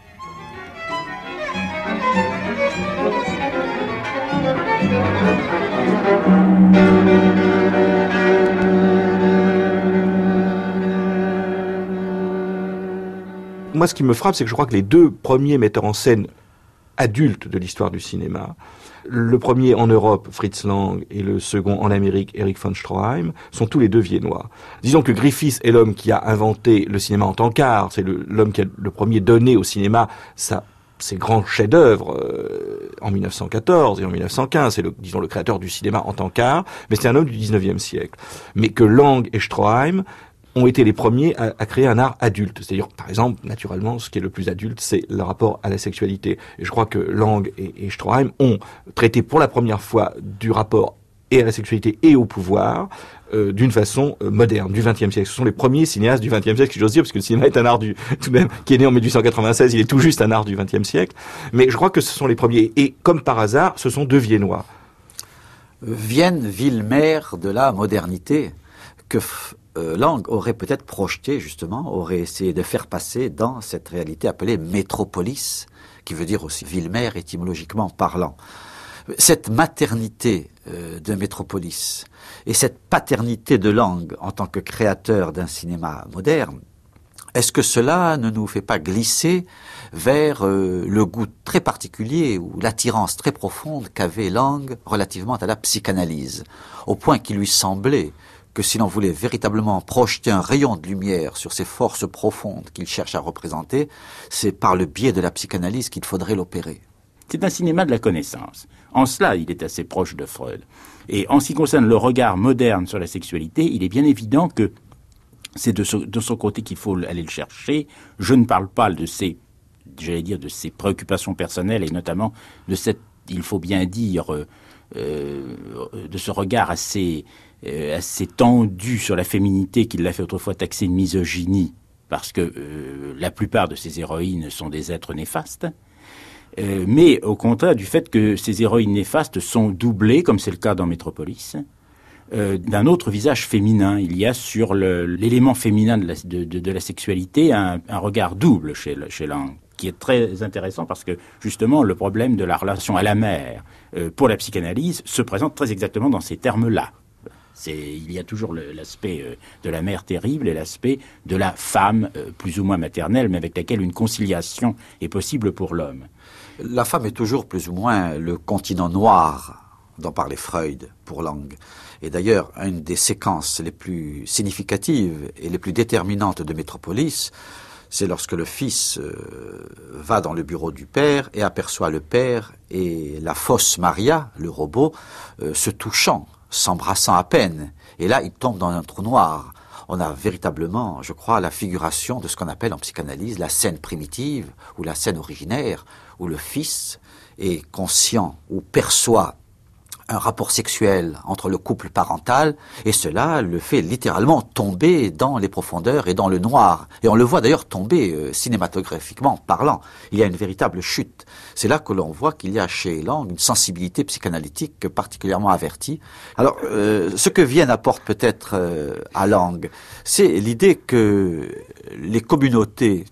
Moi, ce qui me frappe, c'est que je crois que les deux premiers metteurs en scène adultes de l'histoire du cinéma, le premier en Europe, Fritz Lang, et le second en Amérique, Erich von Stroheim, sont tous les deux viennois. Disons que Griffith est l'homme qui a inventé le cinéma en tant qu'art, c'est le, l'homme qui a le premier donné au cinéma sa, ses grands chefs-d'œuvre euh, en mille neuf cent quatorze et en mille neuf cent quinze, c'est le, disons, le créateur du cinéma en tant qu'art, mais c'est un homme du dix-neuvième siècle. Mais que Lang et Stroheim ont été les premiers à, à créer un art adulte. C'est-à-dire, par exemple, naturellement, ce qui est le plus adulte, c'est le rapport à la sexualité. Et je crois que Lang et, et Stroheim ont traité pour la première fois du rapport et à la sexualité et au pouvoir euh, d'une façon euh, moderne, du vingtième siècle. Ce sont les premiers cinéastes du vingtième siècle, si j'ose dire, parce que le cinéma est un art du, tout de même, qui est né en mille huit cent quatre-vingt-seize, il est tout juste un art du vingtième siècle. Mais je crois que ce sont les premiers. Et comme par hasard, ce sont deux Viennois. Vienne, ville-mère de la modernité, que Euh, Lang aurait peut-être projeté, justement, aurait essayé de faire passer dans cette réalité appelée métropolis, qui veut dire aussi ville-mère étymologiquement parlant. Cette maternité euh, de métropolis et cette paternité de Lang en tant que créateur d'un cinéma moderne, est-ce que cela ne nous fait pas glisser vers euh, le goût très particulier ou l'attirance très profonde qu'avait Lang relativement à la psychanalyse, au point qu'il lui semblait que si l'on voulait véritablement projeter un rayon de lumière sur ces forces profondes qu'il cherche à représenter, c'est par le biais de la psychanalyse qu'il faudrait l'opérer. C'est un cinéma de la connaissance. En cela, il est assez proche de Freud. Et en ce qui concerne le regard moderne sur la sexualité, il est bien évident que c'est de, ce, de son côté qu'il faut aller le chercher. Je ne parle pas de ses, j'allais dire, de ses préoccupations personnelles et notamment de cette, il faut bien dire, euh, euh, de ce regard assez... Euh, assez tendu sur la féminité qu'il l'a fait autrefois taxer de misogynie, parce que euh, la plupart de ces héroïnes sont des êtres néfastes, euh, mais au contraire du fait que ces héroïnes néfastes sont doublées, comme c'est le cas dans Métropolis, euh, d'un autre visage féminin. Il y a sur le, l'élément féminin de la, de, de, de la sexualité un, un regard double chez, chez Lang, qui est très intéressant parce que, justement, le problème de la relation à la mère, euh, pour la psychanalyse, se présente très exactement dans ces termes-là. C'est, il y a toujours le, l'aspect euh, de la mère terrible et l'aspect de la femme euh, plus ou moins maternelle, mais avec laquelle une conciliation est possible pour l'homme. La femme est toujours plus ou moins le continent noir dont parlait Freud pour Lang. Et d'ailleurs, une des séquences les plus significatives et les plus déterminantes de Métropolis, c'est lorsque le fils euh, va dans le bureau du père et aperçoit le père et la fausse Maria, le robot, euh, se touchant, s'embrassant à peine. Et là, il tombe dans un trou noir. On a véritablement, je crois, la figuration de ce qu'on appelle en psychanalyse la scène primitive ou la scène originaire, où le fils est conscient ou perçoit un rapport sexuel entre le couple parental, et cela le fait littéralement tomber dans les profondeurs et dans le noir. Et on le voit d'ailleurs tomber euh, cinématographiquement parlant. Il y a une véritable chute. C'est là que l'on voit qu'il y a chez Lang une sensibilité psychanalytique particulièrement avertie. Alors, euh, ce que Vienne apporte peut-être euh, à Lang, c'est l'idée que les communautés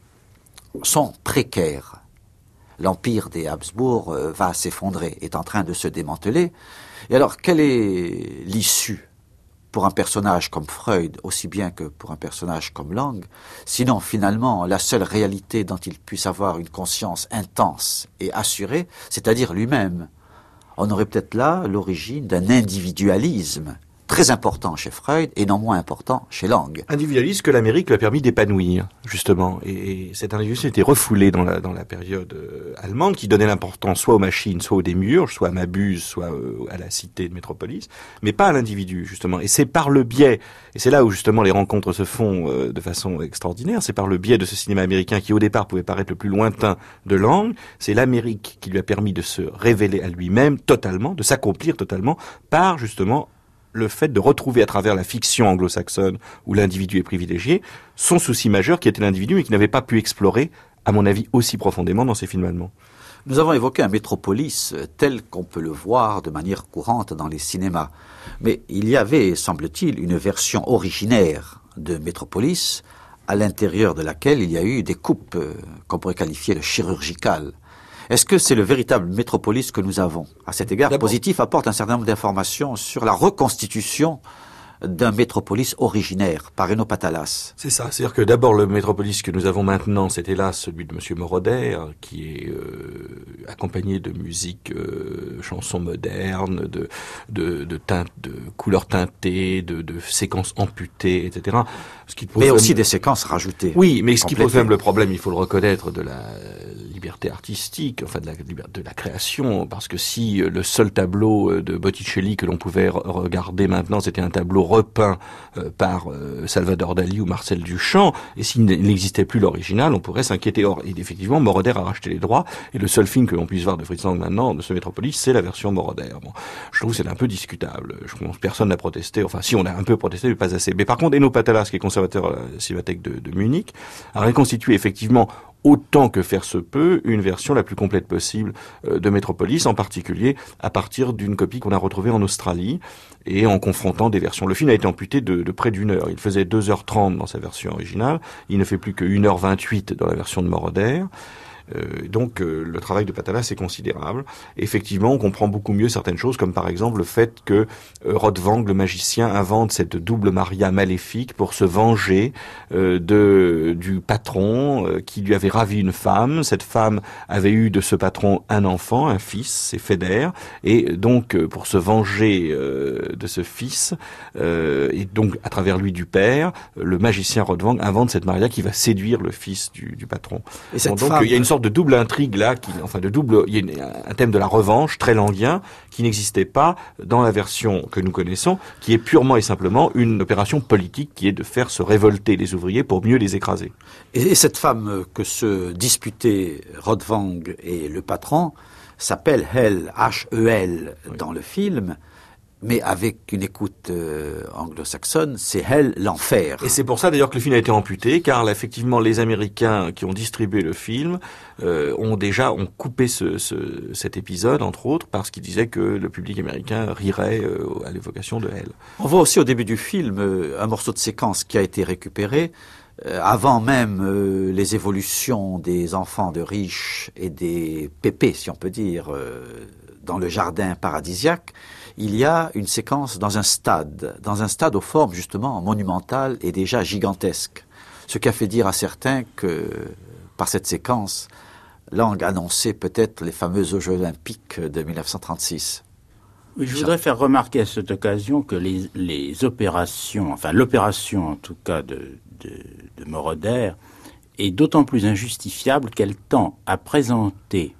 sont précaires. L'empire des Habsbourg euh, va s'effondrer, est en train de se démanteler. Et alors, quelle est l'issue pour un personnage comme Freud, aussi bien que pour un personnage comme Lang, sinon finalement la seule réalité dont il puisse avoir une conscience intense et assurée, c'est-à-dire lui-même. On aurait peut-être là l'origine d'un individualisme très important chez Freud et non moins important chez Lang. Individualiste que l'Amérique lui a permis d'épanouir, justement. Et, et cet individualisme était refoulé dans la, dans la période euh, allemande, qui donnait l'importance soit aux machines, soit aux démiurges, soit à Mabuse, soit euh, à la cité de Métropolis, mais pas à l'individu, justement. Et c'est par le biais, et c'est là où justement les rencontres se font euh, de façon extraordinaire, c'est par le biais de ce cinéma américain qui au départ pouvait paraître le plus lointain de Lang, c'est l'Amérique qui lui a permis de se révéler à lui-même totalement, de s'accomplir totalement, par justement le fait de retrouver à travers la fiction anglo-saxonne où l'individu est privilégié, son souci majeur qui était l'individu et qui n'avait pas pu explorer, à mon avis, aussi profondément dans ces films allemands. Nous avons évoqué un Métropolis tel qu'on peut le voir de manière courante dans les cinémas. Mais il y avait, semble-t-il, une version originaire de Métropolis à l'intérieur de laquelle il y a eu des coupes qu'on pourrait qualifier de chirurgicales. Est-ce que c'est le véritable Métropolis que nous avons? À cet égard, Positif apporte un certain nombre d'informations sur la reconstitution d'un Métropolis originaire par Eno Patalas. C'est ça, c'est-à-dire que d'abord le Métropolis que nous avons maintenant, c'est hélas celui de Monsieur Moroder, qui est euh, accompagné de musique, euh, chansons modernes, de de de teintes, de couleurs teintées, de, de séquences amputées, et cetera. Ce qui pose mais même... aussi des séquences rajoutées. Oui, mais ce qui pose même le problème, il faut le reconnaître, de la liberté artistique, enfin de la, de la création, parce que si le seul tableau de Botticelli que l'on pouvait regarder maintenant, c'était un tableau repeint euh, par euh, Salvador Dali ou Marcel Duchamp, et s'il n'existait plus l'original, on pourrait s'inquiéter. Or, et effectivement, Moroder a racheté les droits, et le seul film que l'on puisse voir de Fritz Lang maintenant, de ce Métropolis, c'est la version Moroder. Bon, je trouve que c'est un peu discutable. Je pense que personne n'a protesté, enfin si, on a un peu protesté, mais pas assez. Mais par contre, Eno Patalas, qui est conservateur à la Cinémathèque de, de Munich, a reconstitué effectivement autant que faire se peut, une version la plus complète possible euh, de Métropolis, en particulier à partir d'une copie qu'on a retrouvée en Australie, et en confrontant des versions. Le film a été amputé de, de près d'une heure. Il faisait deux heures trente dans sa version originale, il ne fait plus que une heure vingt-huit dans la version de Moroder. Euh, donc euh, le travail de Patalas est considérable. Effectivement, on comprend beaucoup mieux certaines choses, comme par exemple le fait que euh, Rodvang, le magicien, invente cette double Maria maléfique pour se venger euh, de du patron euh, qui lui avait ravi une femme. Cette femme avait eu de ce patron un enfant, un fils, c'est Feder, et donc euh, pour se venger euh, de ce fils, euh, et donc à travers lui du père, le magicien Rodvang invente cette Maria qui va séduire le fils du, du patron. Et cette donc femme... il y a une sorte de double intrigue là, qui, enfin de double, il y a une, un thème de la revanche très languien qui n'existait pas dans la version que nous connaissons, qui est purement et simplement une opération politique qui est de faire se révolter les ouvriers pour mieux les écraser. Et, et cette femme que se disputaient Rodvang et le patron s'appelle Hel, H E L oui. dans le film. Mais avec une écoute euh, anglo-saxonne, c'est Hell, l'enfer. Et c'est pour ça d'ailleurs que le film a été amputé, car là, effectivement les Américains qui ont distribué le film euh, ont déjà ont coupé ce, ce, cet épisode, entre autres, parce qu'ils disaient que le public américain rirait euh, à l'évocation de Hell. On voit aussi au début du film euh, un morceau de séquence qui a été récupéré euh, avant même euh, les évolutions des enfants de riches et des pépés, si on peut dire, euh, dans le jardin paradisiaque. Il y a une séquence dans un stade, dans un stade aux formes justement monumentales et déjà gigantesques. Ce qui a fait dire à certains que, par cette séquence, Lang annonçait peut-être les fameux Jeux olympiques de mille neuf cent trente-six. Oui, je voudrais faire remarquer à cette occasion que les, les opérations, enfin l'opération en tout cas de, de, de Moroder, est d'autant plus injustifiable qu'elle tend à présenter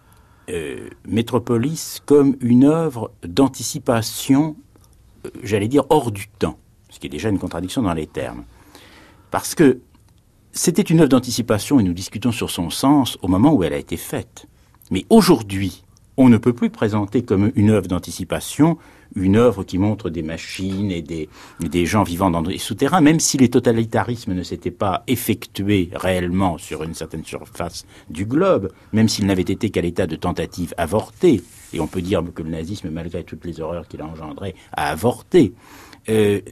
Euh, Métropolis comme une œuvre d'anticipation, euh, j'allais dire hors du temps, ce qui est déjà une contradiction dans les termes. Parce que c'était une œuvre d'anticipation, et nous discutons sur son sens au moment où elle a été faite. Mais aujourd'hui, on ne peut plus présenter comme une œuvre d'anticipation une œuvre qui montre des machines et des, des gens vivant dans des souterrains, même si les totalitarismes ne s'étaient pas effectués réellement sur une certaine surface du globe, même s'ils n'avaient été qu'à l'état de tentative avortée, et on peut dire que le nazisme, malgré toutes les horreurs qu'il a engendrées, a avorté. Euh,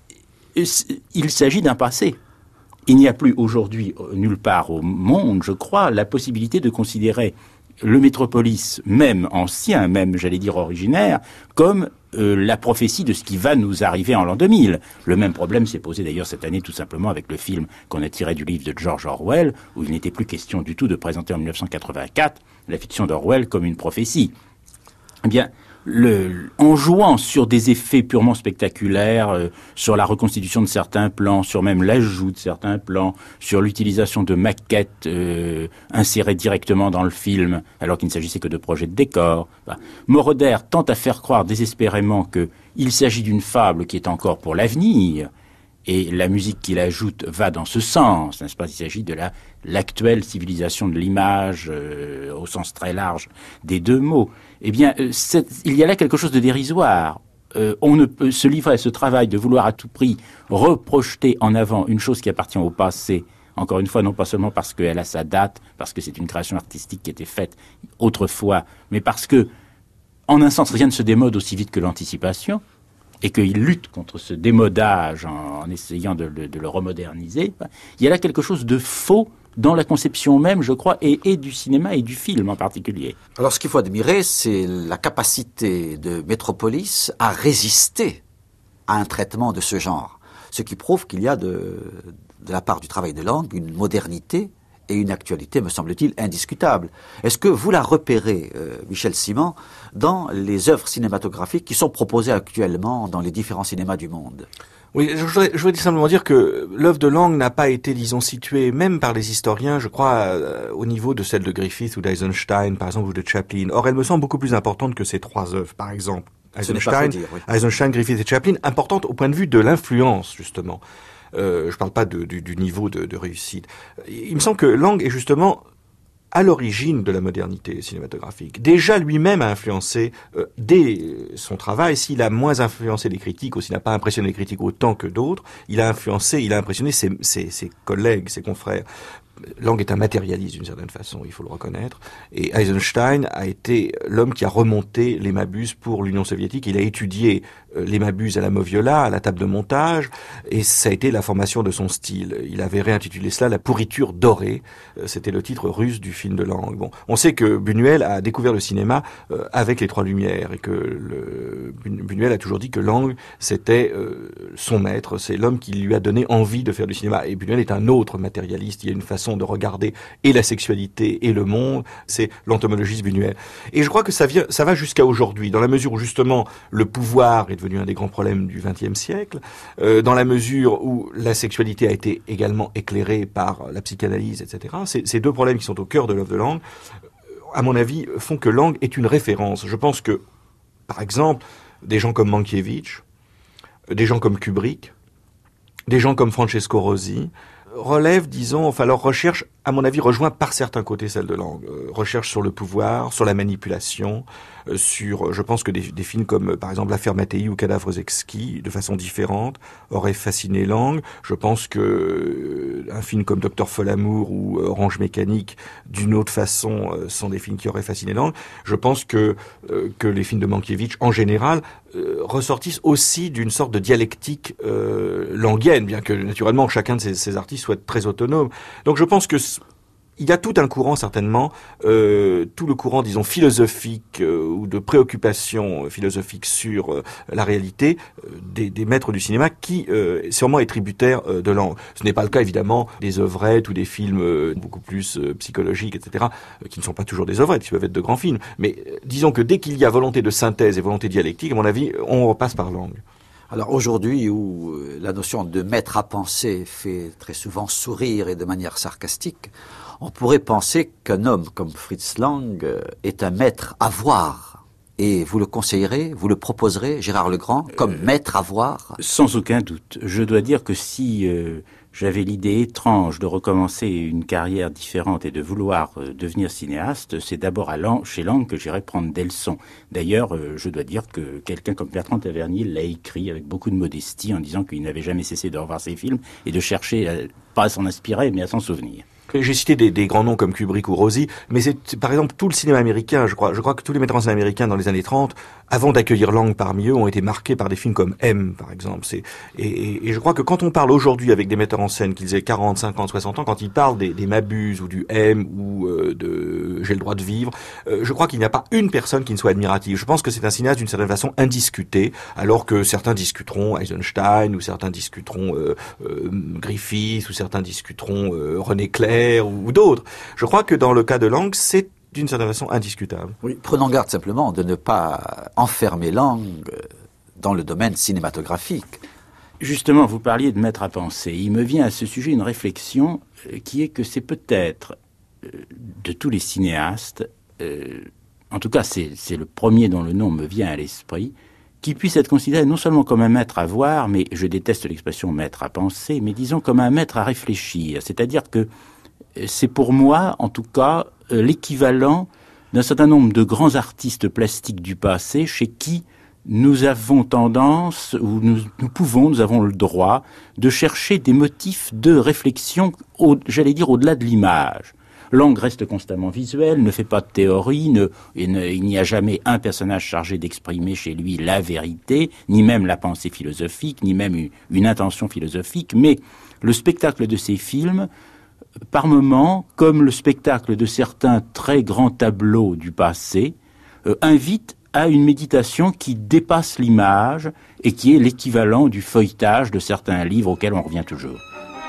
il s'agit d'un passé. Il n'y a plus aujourd'hui, nulle part au monde, je crois, la possibilité de considérer le métropolis, même ancien, même, j'allais dire, originaire, comme euh, la prophétie de ce qui va nous arriver en l'an deux mille. Le même problème s'est posé d'ailleurs cette année tout simplement avec le film qu'on a tiré du livre de George Orwell, où il n'était plus question du tout de présenter en dix-neuf cent quatre-vingt-quatre la fiction d'Orwell comme une prophétie. Eh bien, le, en jouant sur des effets purement spectaculaires, euh, sur la reconstitution de certains plans, sur même l'ajout de certains plans, sur l'utilisation de maquettes euh, insérées directement dans le film, alors qu'il ne s'agissait que de projets de décor, bah, Moroder tente à faire croire désespérément qu'il s'agit d'une fable qui est encore pour l'avenir, et la musique qu'il ajoute va dans ce sens, n'est-ce pas? Il s'agit de la, l'actuelle civilisation de l'image, euh, au sens très large des deux mots. Eh bien, euh, il y a là quelque chose de dérisoire. Euh, on ne peut se livrer à ce travail de vouloir à tout prix reprojeter en avant une chose qui appartient au passé, encore une fois, non pas seulement parce qu'elle a sa date, parce que c'est une création artistique qui était faite autrefois, mais parce que, en un sens, rien ne se démode aussi vite que l'anticipation, et qu'il lutte contre ce démodage en, en essayant de le, de le remoderniser, il y a là quelque chose de faux dans la conception même, je crois, et, et du cinéma et du film en particulier. Alors ce qu'il faut admirer, c'est la capacité de Metropolis à résister à un traitement de ce genre, ce qui prouve qu'il y a de, de la part du travail de langue une modernité et une actualité, me semble-t-il, indiscutable. Est-ce que vous la repérez, euh, Michel Simon, dans les œuvres cinématographiques qui sont proposées actuellement dans les différents cinémas du monde? Oui, je voudrais, je voudrais simplement dire que l'œuvre de Lang n'a pas été, disons, située, même par les historiens, je crois, euh, au niveau de celle de Griffith ou d'Eisenstein, par exemple, ou de Chaplin. Or, elle me semble beaucoup plus importante que ces trois œuvres, par exemple. Eisenstein, dire, oui. Eisenstein, Griffith et Chaplin, importante au point de vue de l'influence, justement. Euh, je parle pas de, du, du niveau de, de réussite. Il me semble que Lang est justement à l'origine de la modernité cinématographique. Déjà lui-même a influencé, euh, dès son travail, s'il a moins influencé les critiques, ou s'il n'a pas impressionné les critiques autant que d'autres, il a influencé, il a impressionné ses, ses, ses collègues, ses confrères. Lang est un matérialiste d'une certaine façon, il faut le reconnaître. Et Eisenstein a été l'homme qui a remonté les Mabuse pour l'Union soviétique. Il a étudié euh, les Mabuse à la Moviola, à la table de montage, et ça a été la formation de son style. Il avait réintitulé cela La pourriture dorée. Euh, c'était le titre russe du film de Lang. Bon, on sait que Buñuel a découvert le cinéma euh, avec les Trois Lumières, et que le, Buñuel a toujours dit que Lang c'était euh, son maître, c'est l'homme qui lui a donné envie de faire du cinéma. Et Buñuel est un autre matérialiste. Il y a une façon de regarder et la sexualité et le monde, c'est l'entomologiste Buñuel. Et je crois que ça vient, ça va jusqu'à aujourd'hui, dans la mesure où justement le pouvoir est devenu un des grands problèmes du vingtième siècle, euh, dans la mesure où la sexualité a été également éclairée par la psychanalyse, et cetera. C'est, ces deux problèmes qui sont au cœur de l'œuvre de Lang, à mon avis, font que Lang est une référence. Je pense que, par exemple, des gens comme Mankiewicz, des gens comme Kubrick, des gens comme Francesco Rosi, relève, disons, enfin leur recherche, à mon avis, rejoint par certains côtés celle de Lang. Euh, recherche sur le pouvoir, sur la manipulation, euh, sur, je pense que des, des films comme, euh, par exemple, L'affaire Mattei ou Cadavres exquis, de façon différente, auraient fasciné Lang. Je pense que euh, un film comme Docteur Folamour ou euh, Orange Mécanique, d'une autre façon, euh, sont des films qui auraient fasciné Lang. Je pense que euh, que les films de Mankiewicz, en général, euh, ressortissent aussi d'une sorte de dialectique euh, langienne, bien que, naturellement, chacun de ces, ces artistes soit très autonome. Donc je pense que il y a tout un courant, certainement, euh, tout le courant, disons, philosophique euh, ou de préoccupation philosophique sur euh, la réalité euh, des, des maîtres du cinéma qui, euh, sûrement, est tributaire euh, de Lang. Ce n'est pas le cas, évidemment, des œuvrettes ou des films euh, beaucoup plus euh, psychologiques, et cetera, euh, qui ne sont pas toujours des œuvrettes, qui peuvent être de grands films. Mais euh, disons que dès qu'il y a volonté de synthèse et volonté dialectique, à mon avis, on repasse par Lang. Alors aujourd'hui, où la notion de maître à penser fait très souvent sourire et de manière sarcastique, on pourrait penser qu'un homme comme Fritz Lang est un maître à voir. Et vous le conseillerez, vous le proposerez, Gérard Legrand, comme euh, maître à voir? Sans aucun doute. Je dois dire que si euh, j'avais l'idée étrange de recommencer une carrière différente et de vouloir euh, devenir cinéaste, c'est d'abord à Lang, chez Lang que j'irais prendre des leçons. D'ailleurs, euh, je dois dire que quelqu'un comme Bertrand Tavernier l'a écrit avec beaucoup de modestie en disant qu'il n'avait jamais cessé de revoir ses films et de chercher, à, pas à s'en inspirer, mais à s'en souvenir. J'ai cité des, des grands noms comme Kubrick ou Rossi, mais c'est, c'est par exemple tout le cinéma américain, je crois, je crois que tous les metteurs en scène américains dans les années trente, avant d'accueillir Lang parmi eux, ont été marqués par des films comme M, par exemple. C'est, et, et, et je crois que quand on parle aujourd'hui avec des metteurs en scène, qu'ils aient quarante, cinquante, soixante ans, quand ils parlent des, des Mabuse ou du M ou euh, de J'ai le droit de vivre, euh, je crois qu'il n'y a pas une personne qui ne soit admirative. Je pense que c'est un cinéaste d'une certaine façon indiscuté, alors que certains discuteront Eisenstein, ou certains discuteront euh, euh, Griffith, ou certains discuteront euh, René Clair, ou d'autres. Je crois que dans le cas de Lang, c'est d'une certaine façon indiscutable. Oui, prenons garde simplement de ne pas enfermer Lang dans le domaine cinématographique. Justement, vous parliez de mettre à penser. Il me vient à ce sujet une réflexion qui est que c'est peut-être, de tous les cinéastes, euh, en tout cas c'est, c'est le premier dont le nom me vient à l'esprit, qui puisse être considéré non seulement comme un maître à voir, mais je déteste l'expression maître à penser, mais disons comme un maître à réfléchir. C'est-à-dire que c'est pour moi, en tout cas, l'équivalent d'un certain nombre de grands artistes plastiques du passé chez qui nous avons tendance, ou nous, nous pouvons, nous avons le droit de chercher des motifs de réflexion, au, j'allais dire, au-delà de l'image. Lang reste constamment visuel, ne fait pas de théorie, ne, et ne, il n'y a jamais un personnage chargé d'exprimer chez lui la vérité, ni même la pensée philosophique, ni même une, une intention philosophique, mais le spectacle de ces films, par moments, comme le spectacle de certains très grands tableaux du passé, euh, invite à une méditation qui dépasse l'image et qui est l'équivalent du feuilletage de certains livres auxquels on revient toujours.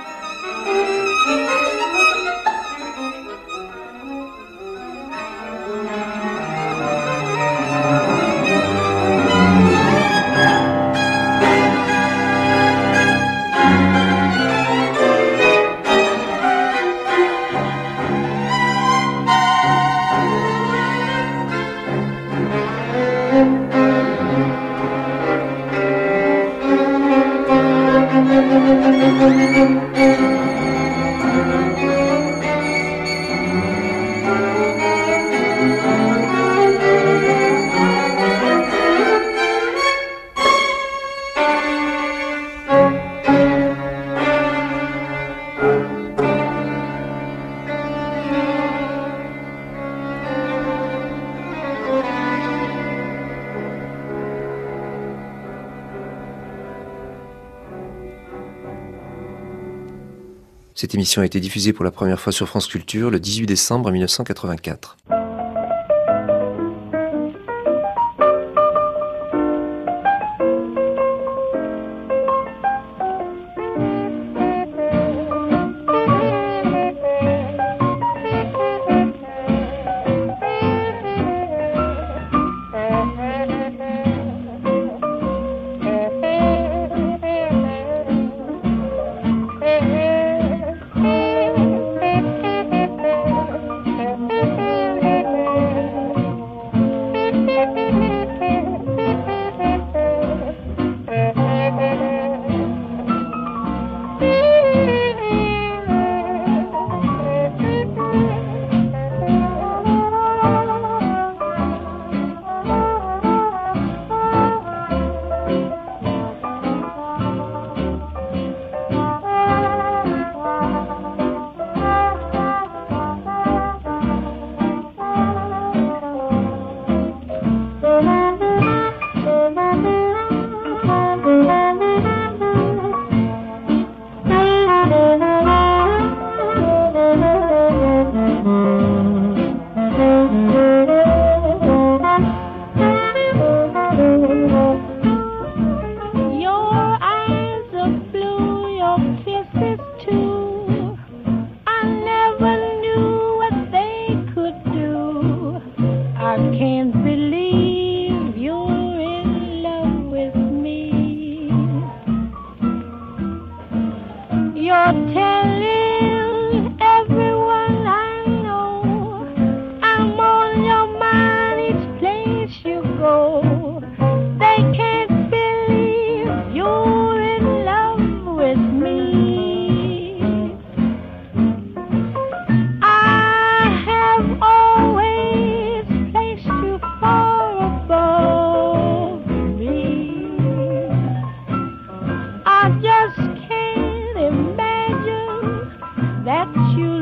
Cette émission a été diffusée pour la première fois sur France Culture le dix-huit décembre mille neuf cent quatre-vingt-quatre. Thank you. that you